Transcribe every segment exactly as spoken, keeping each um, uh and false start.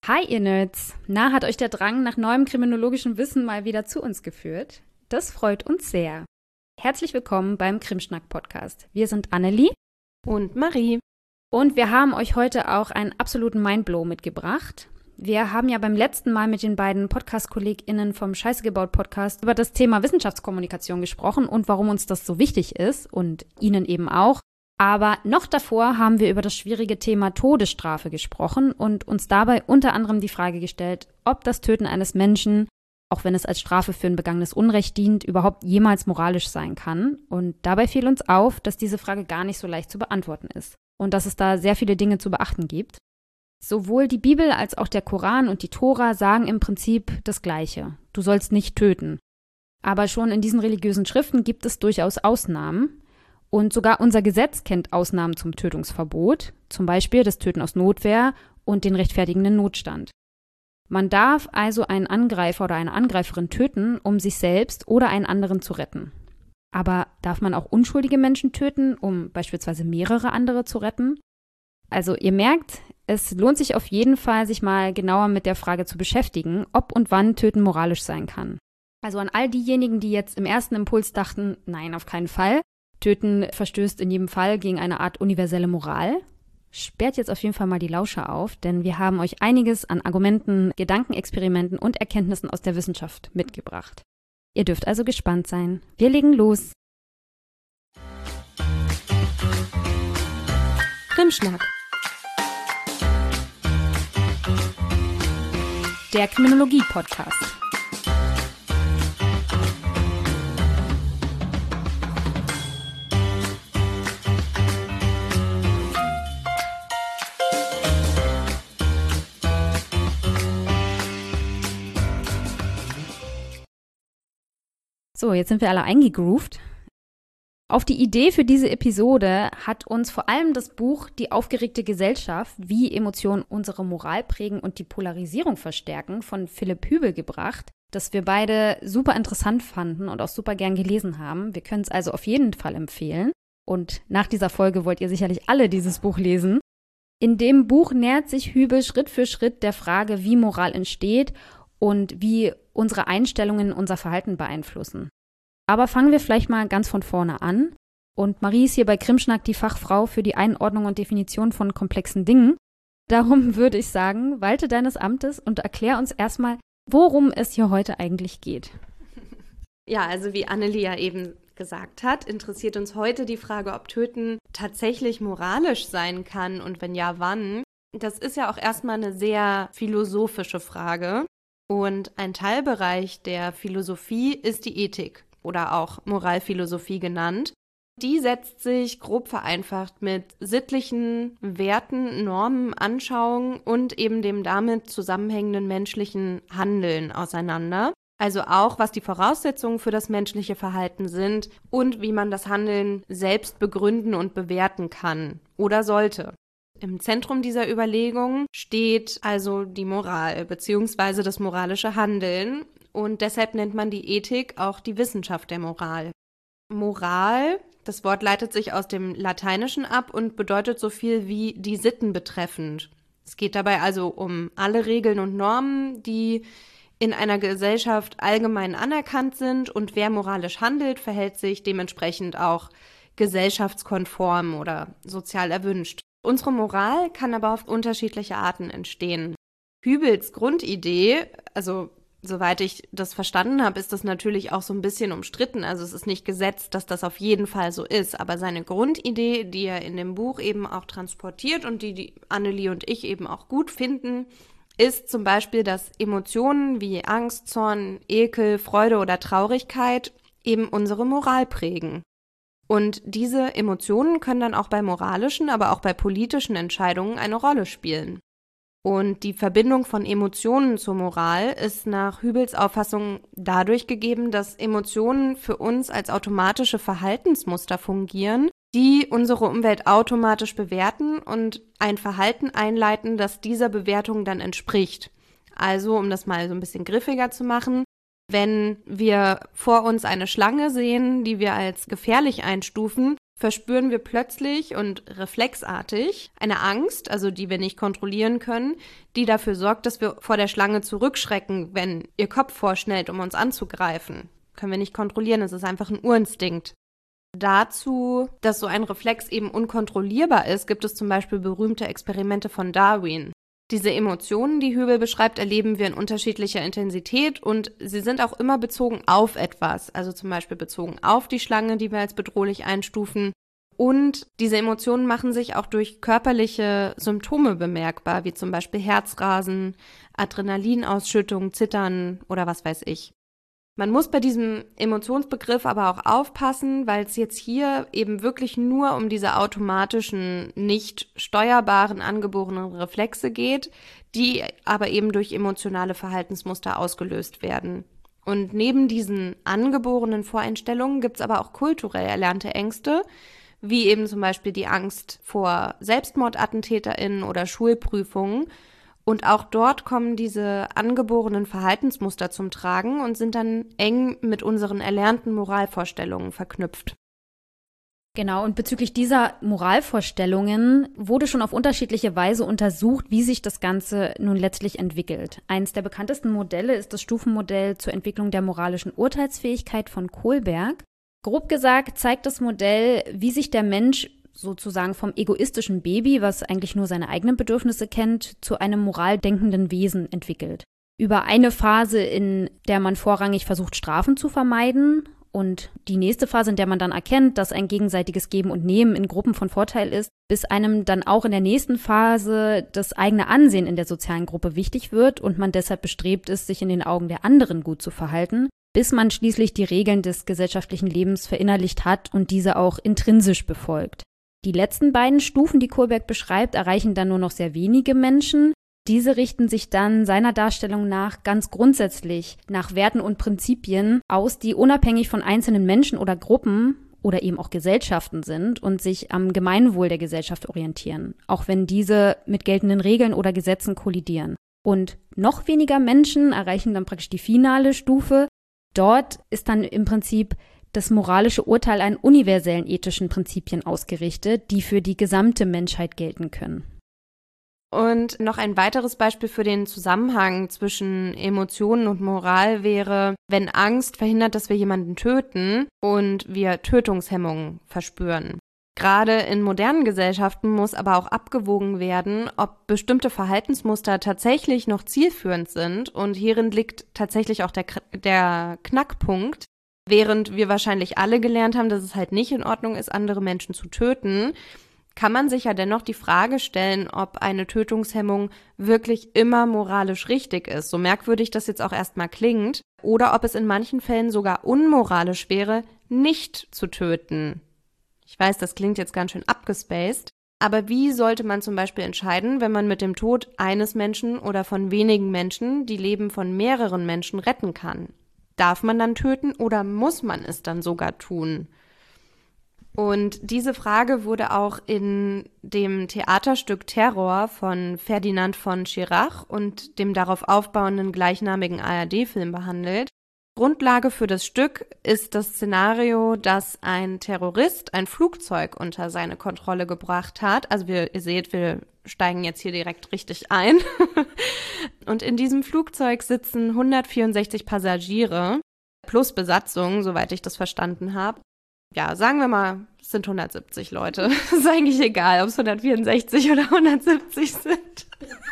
Hi ihr Nerds! Na, hat euch der Drang nach neuem kriminologischem Wissen mal wieder zu uns geführt? Das freut uns sehr. Herzlich willkommen beim Krimschnack-Podcast. Wir sind Annelie und Marie. Und wir haben euch heute auch einen absoluten Mindblow mitgebracht. Wir haben ja beim letzten Mal mit den beiden Podcast-KollegInnen vom Scheiße gebaut Podcast über das Thema Wissenschaftskommunikation gesprochen und warum uns das so wichtig ist und Ihnen eben auch. Aber noch davor haben wir über das schwierige Thema Todesstrafe gesprochen und uns dabei unter anderem die Frage gestellt, ob das Töten eines Menschen, auch wenn es als Strafe für ein begangenes Unrecht dient, überhaupt jemals moralisch sein kann. Und dabei fiel uns auf, dass diese Frage gar nicht so leicht zu beantworten ist und dass es da sehr viele Dinge zu beachten gibt. Sowohl die Bibel als auch der Koran und die Tora sagen im Prinzip das Gleiche. Du sollst nicht töten. Aber schon in diesen religiösen Schriften gibt es durchaus Ausnahmen. Und sogar unser Gesetz kennt Ausnahmen zum Tötungsverbot, zum Beispiel das Töten aus Notwehr und den rechtfertigenden Notstand. Man darf also einen Angreifer oder eine Angreiferin töten, um sich selbst oder einen anderen zu retten. Aber darf man auch unschuldige Menschen töten, um beispielsweise mehrere andere zu retten? Also ihr merkt, es lohnt sich auf jeden Fall, sich mal genauer mit der Frage zu beschäftigen, ob und wann Töten moralisch sein kann. Also an all diejenigen, die jetzt im ersten Impuls dachten, nein, auf keinen Fall, Töten verstößt in jedem Fall gegen eine Art universelle Moral. Sperrt jetzt auf jeden Fall mal die Lauscher auf, denn wir haben euch einiges an Argumenten, Gedankenexperimenten und Erkenntnissen aus der Wissenschaft mitgebracht. Ihr dürft also gespannt sein. Wir legen los. Krimschnack. Der Kriminologie-Podcast. So, jetzt sind wir alle eingegroovt. Auf die Idee für diese Episode hat uns vor allem das Buch Die aufgeregte Gesellschaft, wie Emotionen unsere Moral prägen und die Polarisierung verstärken von Philipp Hübel gebracht, das wir beide super interessant fanden und auch super gern gelesen haben. Wir können es also auf jeden Fall empfehlen. Und nach dieser Folge wollt ihr sicherlich alle dieses Buch lesen. In dem Buch nähert sich Hübel Schritt für Schritt der Frage, wie Moral entsteht und wie unsere Einstellungen unser Verhalten beeinflussen. Aber fangen wir vielleicht mal ganz von vorne an. Und Marie ist hier bei Krimschnack die Fachfrau für die Einordnung und Definition von komplexen Dingen. Darum würde ich sagen, walte deines Amtes und erklär uns erstmal, worum es hier heute eigentlich geht. Ja, also wie Annelie ja eben gesagt hat, interessiert uns heute die Frage, ob Töten tatsächlich moralisch sein kann und wenn ja, wann. Das ist ja auch erstmal eine sehr philosophische Frage. Und ein Teilbereich der Philosophie ist die Ethik oder auch Moralphilosophie genannt. Die setzt sich grob vereinfacht mit sittlichen Werten, Normen, Anschauungen und eben dem damit zusammenhängenden menschlichen Handeln auseinander. Also auch, was die Voraussetzungen für das menschliche Verhalten sind und wie man das Handeln selbst begründen und bewerten kann oder sollte. Im Zentrum dieser Überlegung steht also die Moral bzw. das moralische Handeln und deshalb nennt man die Ethik auch die Wissenschaft der Moral. Moral, das Wort leitet sich aus dem Lateinischen ab und bedeutet so viel wie die Sitten betreffend. Es geht dabei also um alle Regeln und Normen, die in einer Gesellschaft allgemein anerkannt sind und wer moralisch handelt, verhält sich dementsprechend auch gesellschaftskonform oder sozial erwünscht. Unsere Moral kann aber auf unterschiedliche Arten entstehen. Hübels Grundidee, also soweit ich das verstanden habe, ist das natürlich auch so ein bisschen umstritten. Also es ist nicht gesetzt, dass das auf jeden Fall so ist. Aber seine Grundidee, die er in dem Buch eben auch transportiert und die, die Annelie und ich eben auch gut finden, ist zum Beispiel, dass Emotionen wie Angst, Zorn, Ekel, Freude oder Traurigkeit eben unsere Moral prägen. Und diese Emotionen können dann auch bei moralischen, aber auch bei politischen Entscheidungen eine Rolle spielen. Und die Verbindung von Emotionen zur Moral ist nach Hübels Auffassung dadurch gegeben, dass Emotionen für uns als automatische Verhaltensmuster fungieren, die unsere Umwelt automatisch bewerten und ein Verhalten einleiten, das dieser Bewertung dann entspricht. Also, um das mal so ein bisschen griffiger zu machen, wenn wir vor uns eine Schlange sehen, die wir als gefährlich einstufen, verspüren wir plötzlich und reflexartig eine Angst, also die wir nicht kontrollieren können, die dafür sorgt, dass wir vor der Schlange zurückschrecken, wenn ihr Kopf vorschnellt, um uns anzugreifen. Können wir nicht kontrollieren, es ist einfach ein Urinstinkt. Dazu, dass so ein Reflex eben unkontrollierbar ist, gibt es zum Beispiel berühmte Experimente von Darwin. Diese Emotionen, die Hübel beschreibt, erleben wir in unterschiedlicher Intensität und sie sind auch immer bezogen auf etwas, also zum Beispiel bezogen auf die Schlange, die wir als bedrohlich einstufen. Und diese Emotionen machen sich auch durch körperliche Symptome bemerkbar, wie zum Beispiel Herzrasen, Adrenalinausschüttung, Zittern oder was weiß ich. Man muss bei diesem Emotionsbegriff aber auch aufpassen, weil es jetzt hier eben wirklich nur um diese automatischen, nicht steuerbaren, angeborenen Reflexe geht, die aber eben durch emotionale Verhaltensmuster ausgelöst werden. Und neben diesen angeborenen Voreinstellungen gibt es aber auch kulturell erlernte Ängste, wie eben zum Beispiel die Angst vor SelbstmordattentäterInnen oder Schulprüfungen. Und auch dort kommen diese angeborenen Verhaltensmuster zum Tragen und sind dann eng mit unseren erlernten Moralvorstellungen verknüpft. Genau, und bezüglich dieser Moralvorstellungen wurde schon auf unterschiedliche Weise untersucht, wie sich das Ganze nun letztlich entwickelt. Eines der bekanntesten Modelle ist das Stufenmodell zur Entwicklung der moralischen Urteilsfähigkeit von Kohlberg. Grob gesagt zeigt das Modell, wie sich der Mensch sozusagen vom egoistischen Baby, was eigentlich nur seine eigenen Bedürfnisse kennt, zu einem moraldenkenden Wesen entwickelt. Über eine Phase, in der man vorrangig versucht, Strafen zu vermeiden, und die nächste Phase, in der man dann erkennt, dass ein gegenseitiges Geben und Nehmen in Gruppen von Vorteil ist, bis einem dann auch in der nächsten Phase das eigene Ansehen in der sozialen Gruppe wichtig wird und man deshalb bestrebt ist, sich in den Augen der anderen gut zu verhalten, bis man schließlich die Regeln des gesellschaftlichen Lebens verinnerlicht hat und diese auch intrinsisch befolgt. Die letzten beiden Stufen, die Kohlberg beschreibt, erreichen dann nur noch sehr wenige Menschen. Diese richten sich dann seiner Darstellung nach ganz grundsätzlich nach Werten und Prinzipien aus, die unabhängig von einzelnen Menschen oder Gruppen oder eben auch Gesellschaften sind und sich am Gemeinwohl der Gesellschaft orientieren, auch wenn diese mit geltenden Regeln oder Gesetzen kollidieren. Und noch weniger Menschen erreichen dann praktisch die finale Stufe. Dort ist dann im Prinzip das moralische Urteil an universellen ethischen Prinzipien ausgerichtet, die für die gesamte Menschheit gelten können. Und noch ein weiteres Beispiel für den Zusammenhang zwischen Emotionen und Moral wäre, wenn Angst verhindert, dass wir jemanden töten und wir Tötungshemmungen verspüren. Gerade in modernen Gesellschaften muss aber auch abgewogen werden, ob bestimmte Verhaltensmuster tatsächlich noch zielführend sind, und hierin liegt tatsächlich auch der, der Knackpunkt. Während wir wahrscheinlich alle gelernt haben, dass es halt nicht in Ordnung ist, andere Menschen zu töten, kann man sich ja dennoch die Frage stellen, ob eine Tötungshemmung wirklich immer moralisch richtig ist, so merkwürdig das jetzt auch erstmal klingt, oder ob es in manchen Fällen sogar unmoralisch wäre, nicht zu töten. Ich weiß, das klingt jetzt ganz schön abgespaced, aber wie sollte man zum Beispiel entscheiden, wenn man mit dem Tod eines Menschen oder von wenigen Menschen die Leben von mehreren Menschen retten kann? Darf man dann töten oder muss man es dann sogar tun? Und diese Frage wurde auch in dem Theaterstück Terror von Ferdinand von Schirach und dem darauf aufbauenden gleichnamigen A R D-Film behandelt. Grundlage für das Stück ist das Szenario, dass ein Terrorist ein Flugzeug unter seine Kontrolle gebracht hat. Also wir, ihr seht, wir steigen jetzt hier direkt richtig ein. Und in diesem Flugzeug sitzen hundertvierundsechzig Passagiere plus Besatzung, soweit ich das verstanden habe. Ja, sagen wir mal, es sind hundertsiebzig Leute. Ist eigentlich egal, ob es hundertvierundsechzig oder hundertsiebzig sind.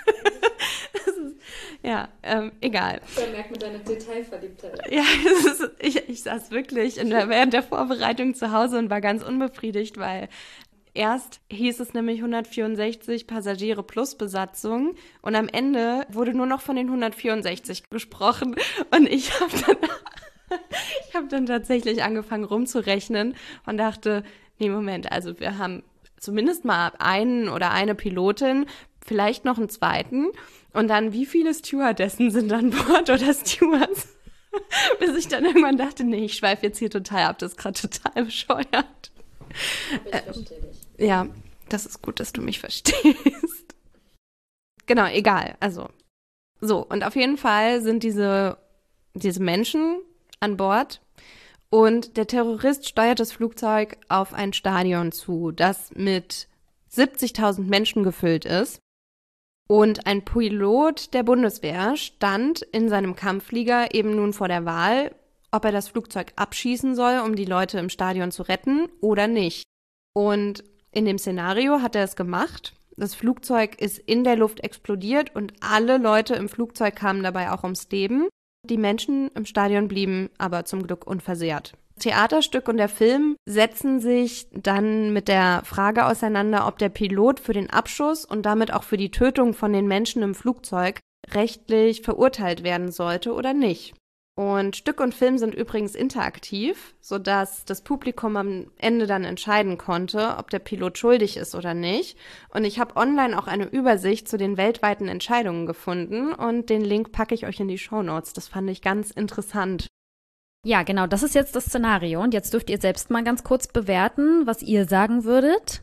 ist, ja, ähm, egal. Da merkt man deine Detailverliebtheit. Ja, es ist, ich, ich saß wirklich in der, während der Vorbereitung zu Hause und war ganz unbefriedigt, weil erst hieß es nämlich hundertvierundsechzig Passagiere plus Besatzung und am Ende wurde nur noch von den hundertvierundsechzig gesprochen und ich habe dann... Ich habe dann tatsächlich angefangen rumzurechnen und dachte, nee, Moment, also wir haben zumindest mal einen oder eine Pilotin, vielleicht noch einen zweiten und dann wie viele Stewardessen sind an Bord oder Stewards? Bis ich dann irgendwann dachte, nee, ich schweife jetzt hier total ab, das ist gerade total bescheuert. Ich verstehe dich. Ja, das ist gut, dass du mich verstehst. Genau, egal, also so, und auf jeden Fall sind diese, diese Menschen an Bord Und der Terrorist steuert das Flugzeug auf ein Stadion zu, das mit siebzigtausend Menschen gefüllt ist. Und ein Pilot der Bundeswehr stand in seinem Kampfflieger eben nun vor der Wahl, ob er das Flugzeug abschießen soll, um die Leute im Stadion zu retten oder nicht. Und in dem Szenario hat er es gemacht. Das Flugzeug ist in der Luft explodiert und alle Leute im Flugzeug kamen dabei auch ums Leben. Die Menschen im Stadion blieben aber zum Glück unversehrt. Das Theaterstück und der Film setzen sich dann mit der Frage auseinander, ob der Pilot für den Abschuss und damit auch für die Tötung von den Menschen im Flugzeug rechtlich verurteilt werden sollte oder nicht. Und Stück und Film sind übrigens interaktiv, sodass das Publikum am Ende dann entscheiden konnte, ob der Pilot schuldig ist oder nicht. Und ich habe online auch eine Übersicht zu den weltweiten Entscheidungen gefunden und den Link packe ich euch in die Shownotes. Das fand ich ganz interessant. Ja, genau, das ist jetzt das Szenario. Und jetzt dürft ihr selbst mal ganz kurz bewerten, was ihr sagen würdet.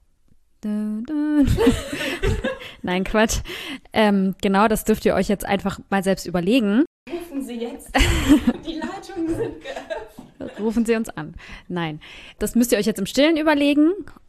Nein, Quatsch. Ähm, genau, das dürft ihr euch jetzt einfach mal selbst überlegen. Rufen Sie jetzt. Die Leitungen sind geöffnet. Rufen Sie uns an. Nein, das müsst ihr euch jetzt im Stillen überlegen.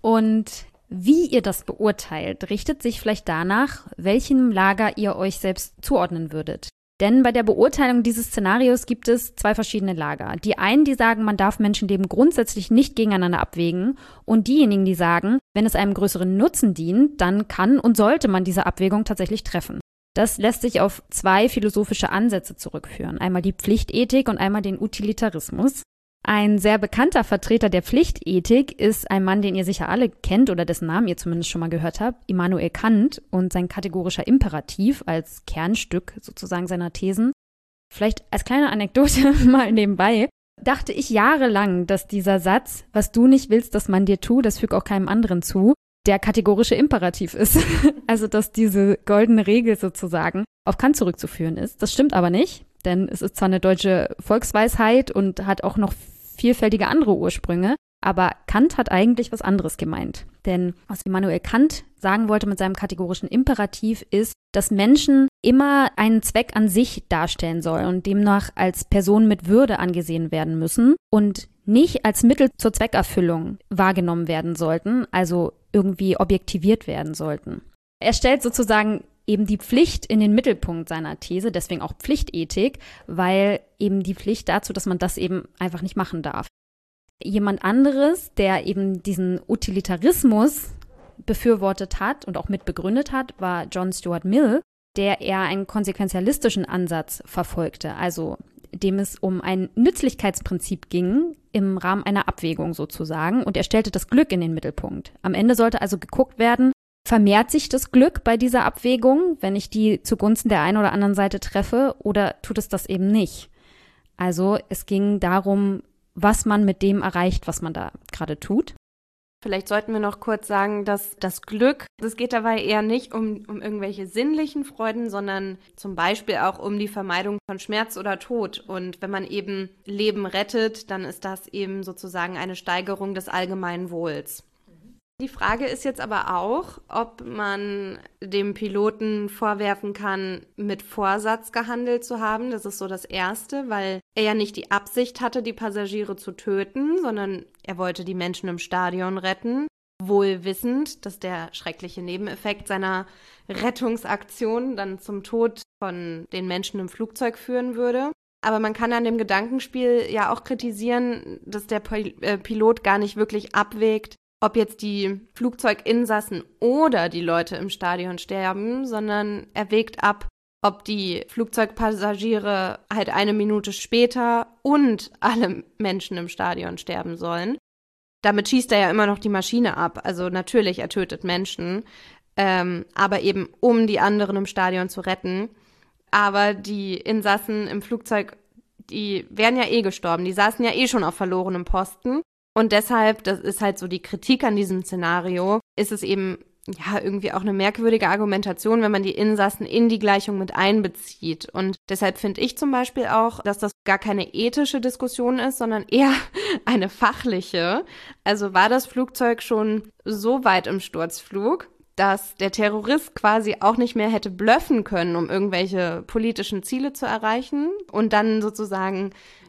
Und wie ihr das beurteilt, richtet sich vielleicht danach, welchem Lager ihr euch selbst zuordnen würdet. Denn bei der Beurteilung dieses Szenarios gibt es zwei verschiedene Lager. Die einen, die sagen, man darf Menschenleben grundsätzlich nicht gegeneinander abwägen. Und diejenigen, die sagen, wenn es einem größeren Nutzen dient, dann kann und sollte man diese Abwägung tatsächlich treffen. Das lässt sich auf zwei philosophische Ansätze zurückführen. Einmal die Pflichtethik und einmal den Utilitarismus. Ein sehr bekannter Vertreter der Pflichtethik ist ein Mann, den ihr sicher alle kennt oder dessen Namen ihr zumindest schon mal gehört habt, Immanuel Kant und sein kategorischer Imperativ als Kernstück sozusagen seiner Thesen. Vielleicht als kleine Anekdote mal nebenbei, dachte ich jahrelang, dass dieser Satz, was du nicht willst, dass man dir tut, das fügt auch keinem anderen zu, der kategorische Imperativ ist. Also, dass diese goldene Regel sozusagen auf Kant zurückzuführen ist. Das stimmt aber nicht, denn es ist zwar eine deutsche Volksweisheit und hat auch noch vielfältige andere Ursprünge, aber Kant hat eigentlich was anderes gemeint. Denn was Immanuel Kant sagen wollte mit seinem kategorischen Imperativ ist, dass Menschen immer einen Zweck an sich darstellen sollen und demnach als Person mit Würde angesehen werden müssen und nicht als Mittel zur Zweckerfüllung wahrgenommen werden sollten, also irgendwie objektiviert werden sollten. Er stellt sozusagen eben die Pflicht in den Mittelpunkt seiner These, deswegen auch Pflichtethik, weil eben die Pflicht dazu, dass man das eben einfach nicht machen darf. Jemand anderes, der eben diesen Utilitarismus befürwortet hat und auch mit begründet hat, war John Stuart Mill, der eher einen konsequenzialistischen Ansatz verfolgte, also dem es um ein Nützlichkeitsprinzip ging, im Rahmen einer Abwägung sozusagen, und er stellte das Glück in den Mittelpunkt. Am Ende sollte also geguckt werden, vermehrt sich das Glück bei dieser Abwägung, wenn ich die zugunsten der einen oder anderen Seite treffe, oder tut es das eben nicht? Also es ging darum, was man mit dem erreicht, was man da gerade tut. Vielleicht sollten wir noch kurz sagen, dass das Glück, es geht dabei eher nicht um, um irgendwelche sinnlichen Freuden, sondern zum Beispiel auch um die Vermeidung von Schmerz oder Tod. Und wenn man eben Leben rettet, dann ist das eben sozusagen eine Steigerung des allgemeinen Wohls. Die Frage ist jetzt aber auch, ob man dem Piloten vorwerfen kann, mit Vorsatz gehandelt zu haben. Das ist so das Erste, weil er ja nicht die Absicht hatte, die Passagiere zu töten, sondern er wollte die Menschen im Stadion retten, wohl wissend, dass der schreckliche Nebeneffekt seiner Rettungsaktion dann zum Tod von den Menschen im Flugzeug führen würde. Aber man kann an dem Gedankenspiel ja auch kritisieren, dass der Pilot gar nicht wirklich abwägt, ob jetzt die Flugzeuginsassen oder die Leute im Stadion sterben, sondern er wägt ab, ob die Flugzeugpassagiere halt eine Minute später und alle Menschen im Stadion sterben sollen. Damit schießt er ja immer noch die Maschine ab. Also natürlich, er tötet Menschen, ähm, aber eben um die anderen im Stadion zu retten. Aber die Insassen im Flugzeug, die wären ja eh gestorben. Die saßen ja eh schon auf verlorenem Posten. Und deshalb, das ist halt so die Kritik an diesem Szenario, ist es eben ja irgendwie auch eine merkwürdige Argumentation, wenn man die Insassen in die Gleichung mit einbezieht. Und deshalb finde ich zum Beispiel auch, dass das gar keine ethische Diskussion ist, sondern eher eine fachliche. Also war das Flugzeug schon so weit im Sturzflug, dass der Terrorist quasi auch nicht mehr hätte bluffen können, um irgendwelche politischen Ziele zu erreichen und dann sozusagen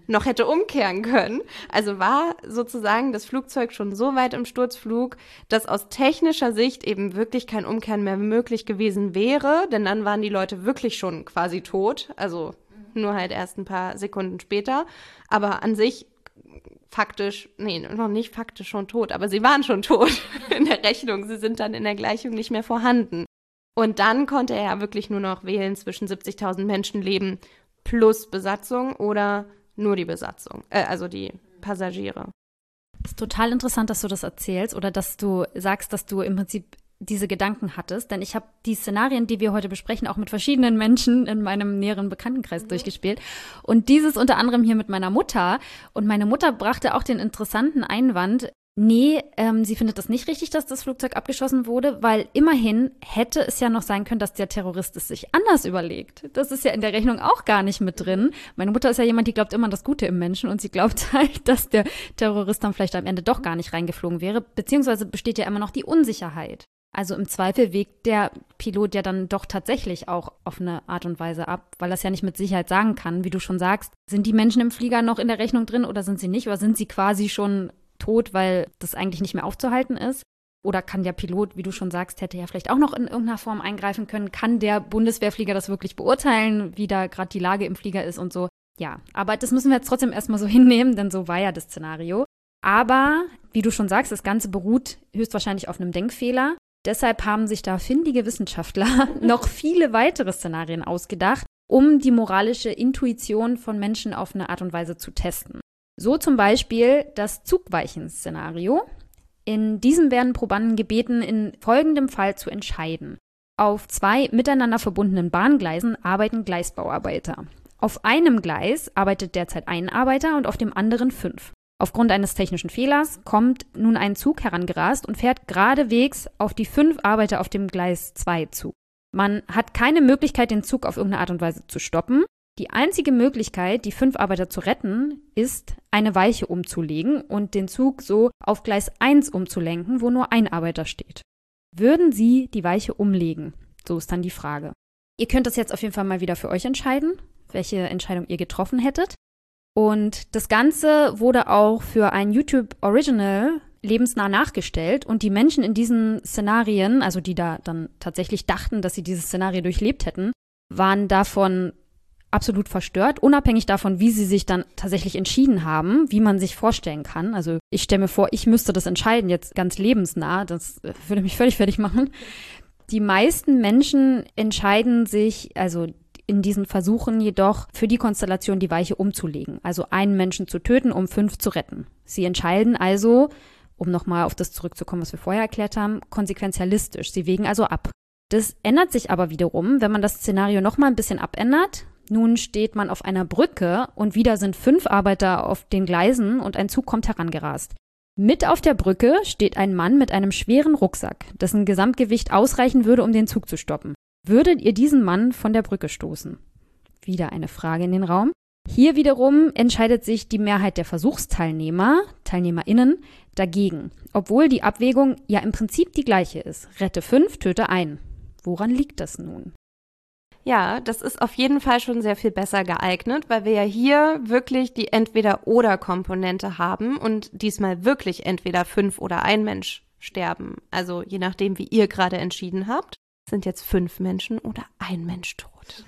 noch hätte umkehren können. Also war sozusagen das Flugzeug schon so weit im Sturzflug, dass aus technischer Sicht eben wirklich kein Umkehren mehr möglich gewesen wäre, denn dann waren die Leute wirklich schon quasi tot, also nur halt erst ein paar Sekunden später. Aber an sich faktisch, nee, noch nicht faktisch schon tot, aber sie waren schon tot in der Rechnung. Sie sind dann in der Gleichung nicht mehr vorhanden. Und dann konnte er ja wirklich nur noch wählen zwischen siebzigtausend Menschenleben plus Besatzung oder nur die Besatzung, äh, also die Passagiere. Es ist total interessant, dass du das erzählst oder dass du sagst, dass du im Prinzip diese Gedanken hattest, denn ich habe die Szenarien, die wir heute besprechen, auch mit verschiedenen Menschen in meinem näheren Bekanntenkreis mhm. durchgespielt und dieses unter anderem hier mit meiner Mutter und meine Mutter brachte auch den interessanten Einwand, nee, ähm, sie findet das nicht richtig, dass das Flugzeug abgeschossen wurde, weil immerhin hätte es ja noch sein können, dass der Terrorist es sich anders überlegt. Das ist ja in der Rechnung auch gar nicht mit drin. Meine Mutter ist ja jemand, die glaubt immer an das Gute im Menschen und sie glaubt halt, dass der Terrorist dann vielleicht am Ende doch gar nicht reingeflogen wäre, beziehungsweise besteht ja immer noch die Unsicherheit. Also im Zweifel wägt der Pilot ja dann doch tatsächlich auch auf eine Art und Weise ab, weil er es ja nicht mit Sicherheit sagen kann, wie du schon sagst. Sind die Menschen im Flieger noch in der Rechnung drin oder sind sie nicht? Oder sind sie quasi schon tot, weil das eigentlich nicht mehr aufzuhalten ist? Oder kann der Pilot, wie du schon sagst, hätte ja vielleicht auch noch in irgendeiner Form eingreifen können? Kann der Bundeswehrflieger das wirklich beurteilen, wie da gerade die Lage im Flieger ist und so? Ja, aber das müssen wir jetzt trotzdem erstmal so hinnehmen, denn so war ja das Szenario. Aber, wie du schon sagst, das Ganze beruht höchstwahrscheinlich auf einem Denkfehler. Deshalb haben sich da findige Wissenschaftler noch viele weitere Szenarien ausgedacht, um die moralische Intuition von Menschen auf eine Art und Weise zu testen. So zum Beispiel das Zugweichen-Szenario. In diesem werden Probanden gebeten, in folgendem Fall zu entscheiden. Auf zwei miteinander verbundenen Bahngleisen arbeiten Gleisbauarbeiter. Auf einem Gleis arbeitet derzeit ein Arbeiter und auf dem anderen fünf. Aufgrund eines technischen Fehlers kommt nun ein Zug herangerast und fährt geradewegs auf die fünf Arbeiter auf dem Gleis zwei zu. Man hat keine Möglichkeit, den Zug auf irgendeine Art und Weise zu stoppen. Die einzige Möglichkeit, die fünf Arbeiter zu retten, ist, eine Weiche umzulegen und den Zug so auf Gleis eins umzulenken, wo nur ein Arbeiter steht. Würden Sie die Weiche umlegen? So ist dann die Frage. Ihr könnt das jetzt auf jeden Fall mal wieder für euch entscheiden, welche Entscheidung ihr getroffen hättet. Und das Ganze wurde auch für ein YouTube Original lebensnah nachgestellt und die Menschen in diesen Szenarien, also die da dann tatsächlich dachten, dass sie dieses Szenario durchlebt hätten, waren davon absolut verstört, unabhängig davon, wie sie sich dann tatsächlich entschieden haben, wie man sich vorstellen kann. Also ich stelle mir vor, ich müsste das entscheiden, jetzt ganz lebensnah, das würde mich völlig fertig machen. Die meisten Menschen entscheiden sich, also in diesen Versuchen jedoch für die Konstellation die Weiche umzulegen, also einen Menschen zu töten, um fünf zu retten. Sie entscheiden also, um nochmal auf das zurückzukommen, was wir vorher erklärt haben, konsequenzialistisch. Sie wägen also ab. Das ändert sich aber wiederum, wenn man das Szenario nochmal ein bisschen abändert. Nun steht man auf einer Brücke und wieder sind fünf Arbeiter auf den Gleisen und ein Zug kommt herangerast. Mit auf der Brücke steht ein Mann mit einem schweren Rucksack, dessen Gesamtgewicht ausreichen würde, um den Zug zu stoppen. Würdet ihr diesen Mann von der Brücke stoßen? Wieder eine Frage in den Raum. Hier wiederum entscheidet sich die Mehrheit der Versuchsteilnehmer, TeilnehmerInnen, dagegen, obwohl die Abwägung ja im Prinzip die gleiche ist. Rette fünf, töte einen. Woran liegt das nun? Ja, das ist auf jeden Fall schon sehr viel besser geeignet, weil wir ja hier wirklich die Entweder-oder-Komponente haben und diesmal wirklich entweder fünf oder ein Mensch sterben. Also je nachdem, wie ihr gerade entschieden habt, sind jetzt fünf Menschen oder ein Mensch tot.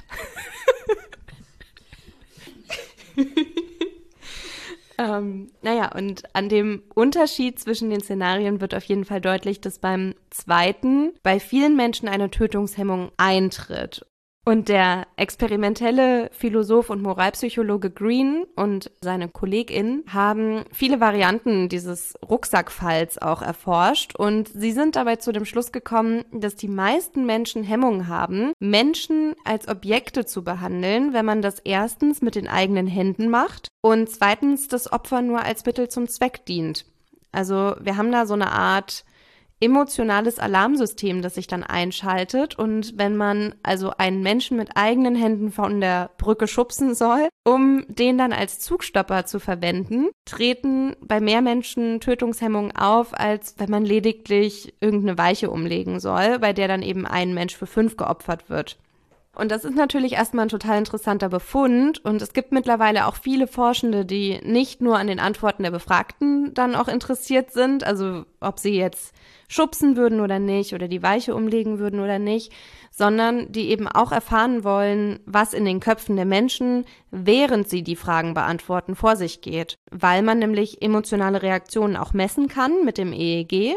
ähm, naja, und an dem Unterschied zwischen den Szenarien wird auf jeden Fall deutlich, dass beim zweiten bei vielen Menschen eine Tötungshemmung eintritt. Und der experimentelle Philosoph und Moralpsychologe Green und seine KollegInnen haben viele Varianten dieses Rucksackfalls auch erforscht und sie sind dabei zu dem Schluss gekommen, dass die meisten Menschen Hemmungen haben, Menschen als Objekte zu behandeln, wenn man das erstens mit den eigenen Händen macht und zweitens das Opfer nur als Mittel zum Zweck dient. Also wir haben da so eine Art emotionales Alarmsystem, das sich dann einschaltet und wenn man also einen Menschen mit eigenen Händen von der Brücke schubsen soll, um den dann als Zugstopper zu verwenden, treten bei mehr Menschen Tötungshemmungen auf, als wenn man lediglich irgendeine Weiche umlegen soll, bei der dann eben ein Mensch für fünf geopfert wird. Und das ist natürlich erstmal ein total interessanter Befund. Und es gibt mittlerweile auch viele Forschende, die nicht nur an den Antworten der Befragten dann auch interessiert sind, also ob sie jetzt schubsen würden oder nicht oder die Weiche umlegen würden oder nicht, sondern die eben auch erfahren wollen, was in den Köpfen der Menschen, während sie die Fragen beantworten, vor sich geht. Weil man nämlich emotionale Reaktionen auch messen kann mit dem E E G.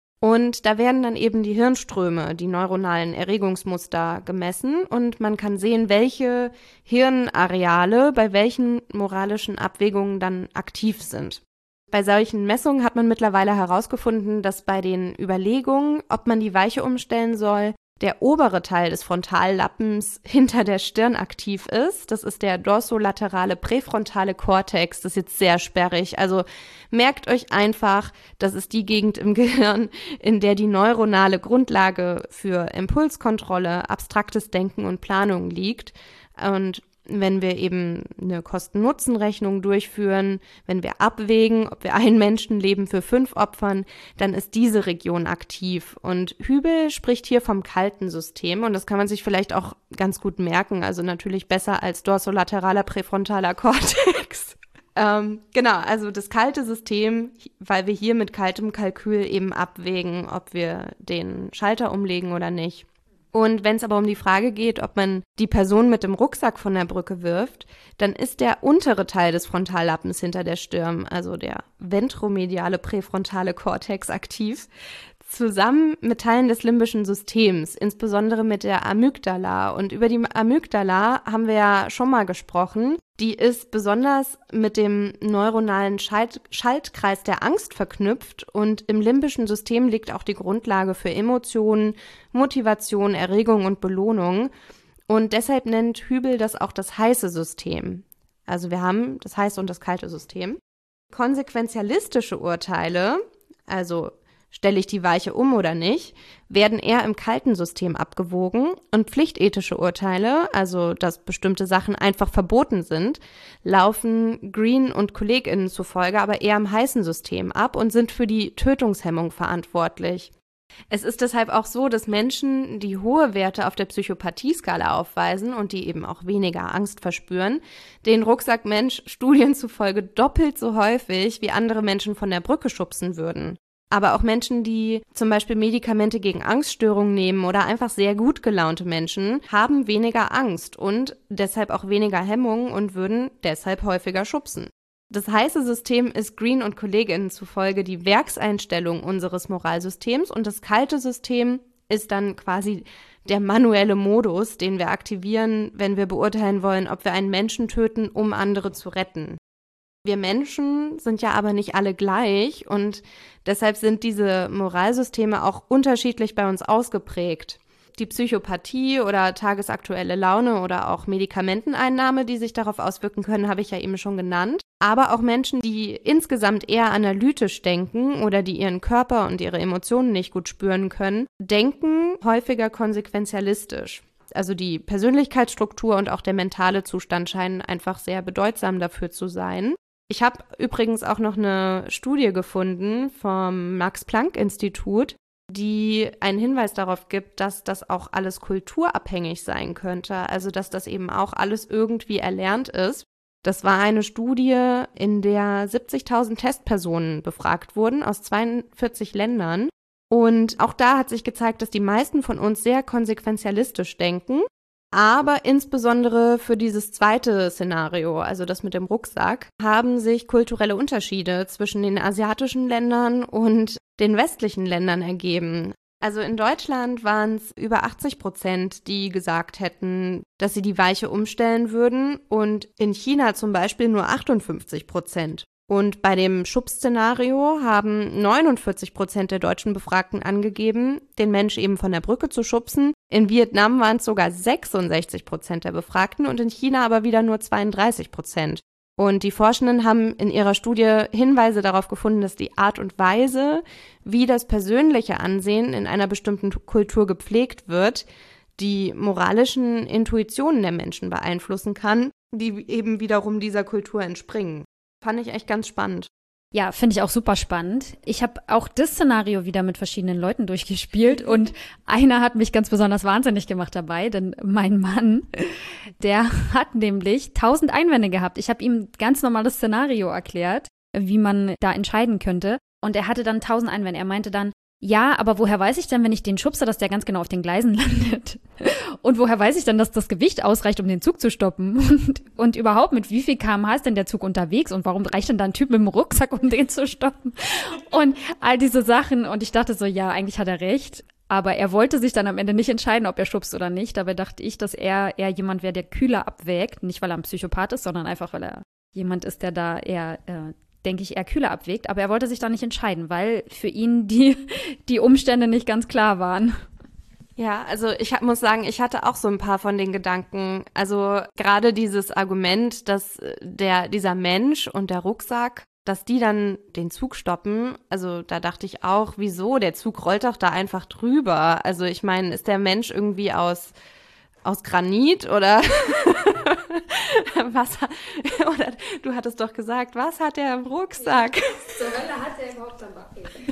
Und da werden dann eben die Hirnströme, die neuronalen Erregungsmuster gemessen und man kann sehen, welche Hirnareale bei welchen moralischen Abwägungen dann aktiv sind. Bei solchen Messungen hat man mittlerweile herausgefunden, dass bei den Überlegungen, ob man die Weiche umstellen soll, der obere Teil des Frontallappens hinter der Stirn aktiv ist. Das ist der dorsolaterale präfrontale Kortex. Das ist jetzt sehr sperrig. Also merkt euch einfach, das ist die Gegend im Gehirn, in der die neuronale Grundlage für Impulskontrolle, abstraktes Denken und Planung liegt. Und wenn wir eben eine Kosten-Nutzen-Rechnung durchführen, wenn wir abwägen, ob wir ein Menschenleben für fünf opfern, dann ist diese Region aktiv. Und Hübel spricht hier vom kalten System und das kann man sich vielleicht auch ganz gut merken, also natürlich besser als dorsolateraler präfrontaler Kortex. ähm, genau, also das kalte System, weil wir hier mit kaltem Kalkül eben abwägen, ob wir den Schalter umlegen oder nicht. Und wenn es aber um die Frage geht, ob man die Person mit dem Rucksack von der Brücke wirft, dann ist der untere Teil des Frontallappens hinter der Stirn, also der ventromediale präfrontale Kortex, aktiv, zusammen mit Teilen des limbischen Systems, insbesondere mit der Amygdala. Und über die Amygdala haben wir ja schon mal gesprochen. Die ist besonders mit dem neuronalen Schalt- Schaltkreis der Angst verknüpft und im limbischen System liegt auch die Grundlage für Emotionen, Motivation, Erregung und Belohnung. Und deshalb nennt Hübel das auch das heiße System. Also wir haben das heiße und das kalte System. Konsequenzialistische Urteile, also stelle ich die Weiche um oder nicht, werden eher im kalten System abgewogen und pflichtethische Urteile, also dass bestimmte Sachen einfach verboten sind, laufen Green und KollegInnen zufolge aber eher im heißen System ab und sind für die Tötungshemmung verantwortlich. Es ist deshalb auch so, dass Menschen, die hohe Werte auf der Psychopathie-Skala aufweisen und die eben auch weniger Angst verspüren, den Rucksackmensch Studien zufolge doppelt so häufig wie andere Menschen von der Brücke schubsen würden. Aber auch Menschen, die zum Beispiel Medikamente gegen Angststörungen nehmen oder einfach sehr gut gelaunte Menschen, haben weniger Angst und deshalb auch weniger Hemmungen und würden deshalb häufiger schubsen. Das heiße System ist Green und KollegInnen zufolge die Werkseinstellung unseres Moralsystems und das kalte System ist dann quasi der manuelle Modus, den wir aktivieren, wenn wir beurteilen wollen, ob wir einen Menschen töten, um andere zu retten. Wir Menschen sind ja aber nicht alle gleich und deshalb sind diese Moralsysteme auch unterschiedlich bei uns ausgeprägt. Die Psychopathie oder tagesaktuelle Laune oder auch Medikamenteneinnahme, die sich darauf auswirken können, habe ich ja eben schon genannt. Aber auch Menschen, die insgesamt eher analytisch denken oder die ihren Körper und ihre Emotionen nicht gut spüren können, denken häufiger konsequenzialistisch. Also die Persönlichkeitsstruktur und auch der mentale Zustand scheinen einfach sehr bedeutsam dafür zu sein. Ich habe übrigens auch noch eine Studie gefunden vom Max-Planck-Institut, die einen Hinweis darauf gibt, dass das auch alles kulturabhängig sein könnte, also dass das eben auch alles irgendwie erlernt ist. Das war eine Studie, in der siebzigtausend Testpersonen befragt wurden aus zweiundvierzig Ländern. Und auch da hat sich gezeigt, dass die meisten von uns sehr konsequenzialistisch denken, aber insbesondere für dieses zweite Szenario, also das mit dem Rucksack, haben sich kulturelle Unterschiede zwischen den asiatischen Ländern und den westlichen Ländern ergeben. Also in Deutschland waren es über achtzig Prozent, die gesagt hätten, dass sie die Weiche umstellen würden und in China zum Beispiel nur achtundfünfzig Prozent. Und bei dem Schubszenario haben neunundvierzig Prozent der deutschen Befragten angegeben, den Mensch eben von der Brücke zu schubsen. In Vietnam waren es sogar sechsundsechzig Prozent der Befragten und in China aber wieder nur zweiunddreißig Prozent. Und die Forschenden haben in ihrer Studie Hinweise darauf gefunden, dass die Art und Weise, wie das persönliche Ansehen in einer bestimmten Kultur gepflegt wird, die moralischen Intuitionen der Menschen beeinflussen kann, die eben wiederum dieser Kultur entspringen. Fand ich echt ganz spannend. Ja, finde ich auch super spannend. Ich habe auch das Szenario wieder mit verschiedenen Leuten durchgespielt und einer hat mich ganz besonders wahnsinnig gemacht dabei, denn mein Mann, der hat nämlich tausend Einwände gehabt. Ich habe ihm ganz normales Szenario erklärt, wie man da entscheiden könnte und er hatte dann tausend Einwände. Er meinte dann, ja, aber woher weiß ich denn, wenn ich den schubse, dass der ganz genau auf den Gleisen landet? Und woher weiß ich denn, dass das Gewicht ausreicht, um den Zug zu stoppen? Und, und überhaupt, mit wie viel Kilometer pro Stunde ist denn der Zug unterwegs? Und warum reicht denn da ein Typ mit dem Rucksack, um den zu stoppen? Und all diese Sachen. Und ich dachte so, ja, eigentlich hat er recht. Aber er wollte sich dann am Ende nicht entscheiden, ob er schubst oder nicht. Dabei dachte ich, dass er eher jemand wäre, der kühler abwägt. Nicht, weil er ein Psychopath ist, sondern einfach, weil er jemand ist, der da eher äh, denke ich, eher kühler abwägt. Aber er wollte sich da nicht entscheiden, weil für ihn die, die Umstände nicht ganz klar waren. Ja, also ich hab, muss sagen, ich hatte auch so ein paar von den Gedanken. Also gerade dieses Argument, dass der dieser Mensch und der Rucksack, dass die dann den Zug stoppen. Also da dachte ich auch, wieso? Der Zug rollt doch da einfach drüber. Also ich meine, ist der Mensch irgendwie aus aus Granit oder was? Oder du hattest doch gesagt, was hat der im Rucksack? Zur Hölle hat er überhaupt am Backhafen?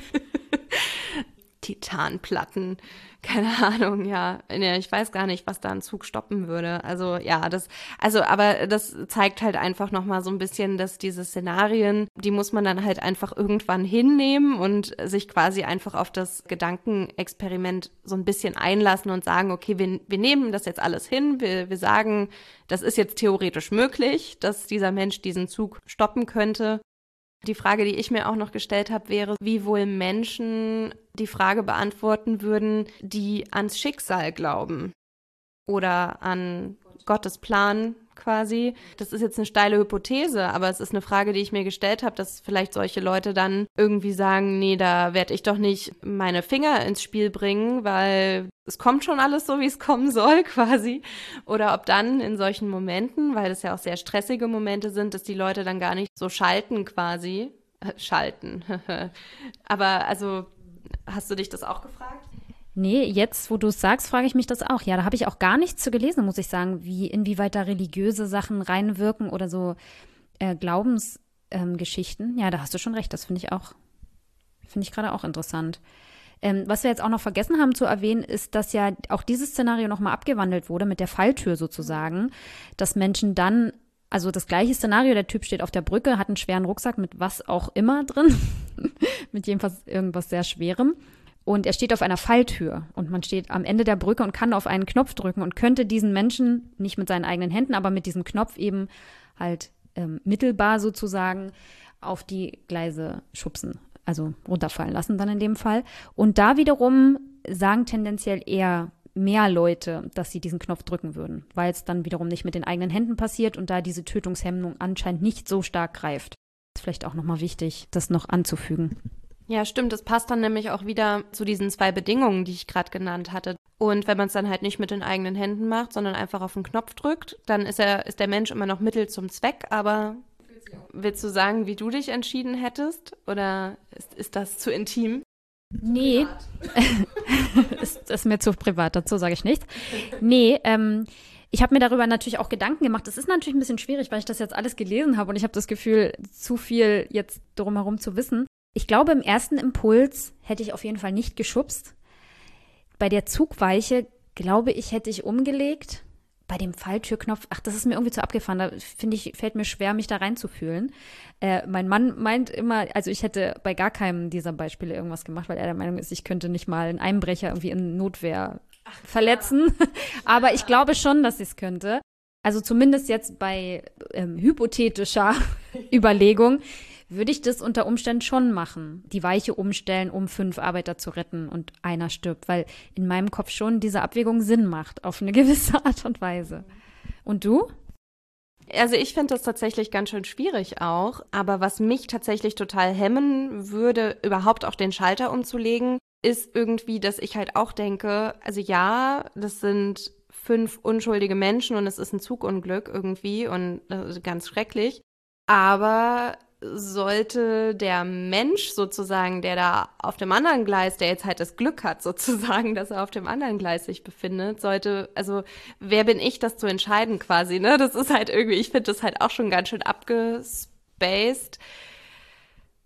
Titanplatten, keine Ahnung, ja. Ich weiß gar nicht, was da ein Zug stoppen würde. Also ja, das, also aber das zeigt halt einfach nochmal so ein bisschen, dass diese Szenarien, die muss man dann halt einfach irgendwann hinnehmen und sich quasi einfach auf das Gedankenexperiment so ein bisschen einlassen und sagen, okay, wir, wir nehmen das jetzt alles hin, wir, wir sagen, das ist jetzt theoretisch möglich, dass dieser Mensch diesen Zug stoppen könnte. Die Frage, die ich mir auch noch gestellt habe, wäre, wie wohl Menschen die Frage beantworten würden, die ans Schicksal glauben oder an Gottes Plan quasi. Das ist jetzt eine steile Hypothese, aber es ist eine Frage, die ich mir gestellt habe, dass vielleicht solche Leute dann irgendwie sagen, nee, da werde ich doch nicht meine Finger ins Spiel bringen, weil es kommt schon alles so, wie es kommen soll quasi. Oder ob dann in solchen Momenten, weil das ja auch sehr stressige Momente sind, dass die Leute dann gar nicht so schalten quasi. Äh, schalten. Aber also, hast du dich das auch gefragt? Nee, jetzt, wo du es sagst, frage ich mich das auch. Ja, da habe ich auch gar nichts zu gelesen, muss ich sagen, wie inwieweit da religiöse Sachen reinwirken oder so äh, Glaubensgeschichten. Ähm, ja, da hast du schon recht. Das finde ich auch, finde ich gerade auch interessant. Ähm, was wir jetzt auch noch vergessen haben zu erwähnen, ist, dass ja auch dieses Szenario nochmal abgewandelt wurde mit der Falltür sozusagen, dass Menschen dann, also das gleiche Szenario, der Typ steht auf der Brücke, hat einen schweren Rucksack mit was auch immer drin, mit jedenfalls irgendwas sehr Schwerem. Und er steht auf einer Falltür und man steht am Ende der Brücke und kann auf einen Knopf drücken und könnte diesen Menschen nicht mit seinen eigenen Händen, aber mit diesem Knopf eben halt ähm, mittelbar sozusagen auf die Gleise schubsen, also runterfallen lassen dann in dem Fall. Und da wiederum sagen tendenziell eher mehr Leute, dass sie diesen Knopf drücken würden, weil es dann wiederum nicht mit den eigenen Händen passiert und da diese Tötungshemmung anscheinend nicht so stark greift. Ist vielleicht auch nochmal wichtig, das noch anzufügen. Ja, stimmt. Das passt dann nämlich auch wieder zu diesen zwei Bedingungen, die ich gerade genannt hatte. Und wenn man es dann halt nicht mit den eigenen Händen macht, sondern einfach auf den Knopf drückt, dann ist er, ist der Mensch immer noch Mittel zum Zweck. Aber willst du sagen, wie du dich entschieden hättest? Oder ist, ist das zu intim? Nee, ist, ist mir zu privat, dazu sage ich nichts. Nee, ähm, ich habe mir darüber natürlich auch Gedanken gemacht. Das ist natürlich ein bisschen schwierig, weil ich das jetzt alles gelesen habe und ich habe das Gefühl, zu viel jetzt drumherum zu wissen. Ich glaube, im ersten Impuls hätte ich auf jeden Fall nicht geschubst. Bei der Zugweiche, glaube ich, hätte ich umgelegt. Bei dem Falltürknopf, ach, das ist mir irgendwie zu abgefahren. Da finde ich, fällt mir schwer, mich da reinzufühlen. Äh, mein Mann meint immer, also ich hätte bei gar keinem dieser Beispiele irgendwas gemacht, weil er der Meinung ist, ich könnte nicht mal einen Einbrecher irgendwie in Notwehr ach, verletzen. Aber ich glaube schon, dass ich es könnte. Also zumindest jetzt bei ähm, hypothetischer Überlegung würde ich das unter Umständen schon machen. Die Weiche umstellen, um fünf Arbeiter zu retten und einer stirbt, weil in meinem Kopf schon diese Abwägung Sinn macht, auf eine gewisse Art und Weise. Und du? Also ich finde das tatsächlich ganz schön schwierig auch, aber was mich tatsächlich total hemmen würde, überhaupt auch den Schalter umzulegen, ist irgendwie, dass ich halt auch denke, also ja, das sind fünf unschuldige Menschen und es ist ein Zugunglück irgendwie und das ist ganz schrecklich, aber sollte der Mensch sozusagen, der da auf dem anderen Gleis, der jetzt halt das Glück hat sozusagen, dass er auf dem anderen Gleis sich befindet, sollte, also wer bin ich, das zu entscheiden quasi, ne? Das ist halt irgendwie, ich finde das halt auch schon ganz schön abgespaced.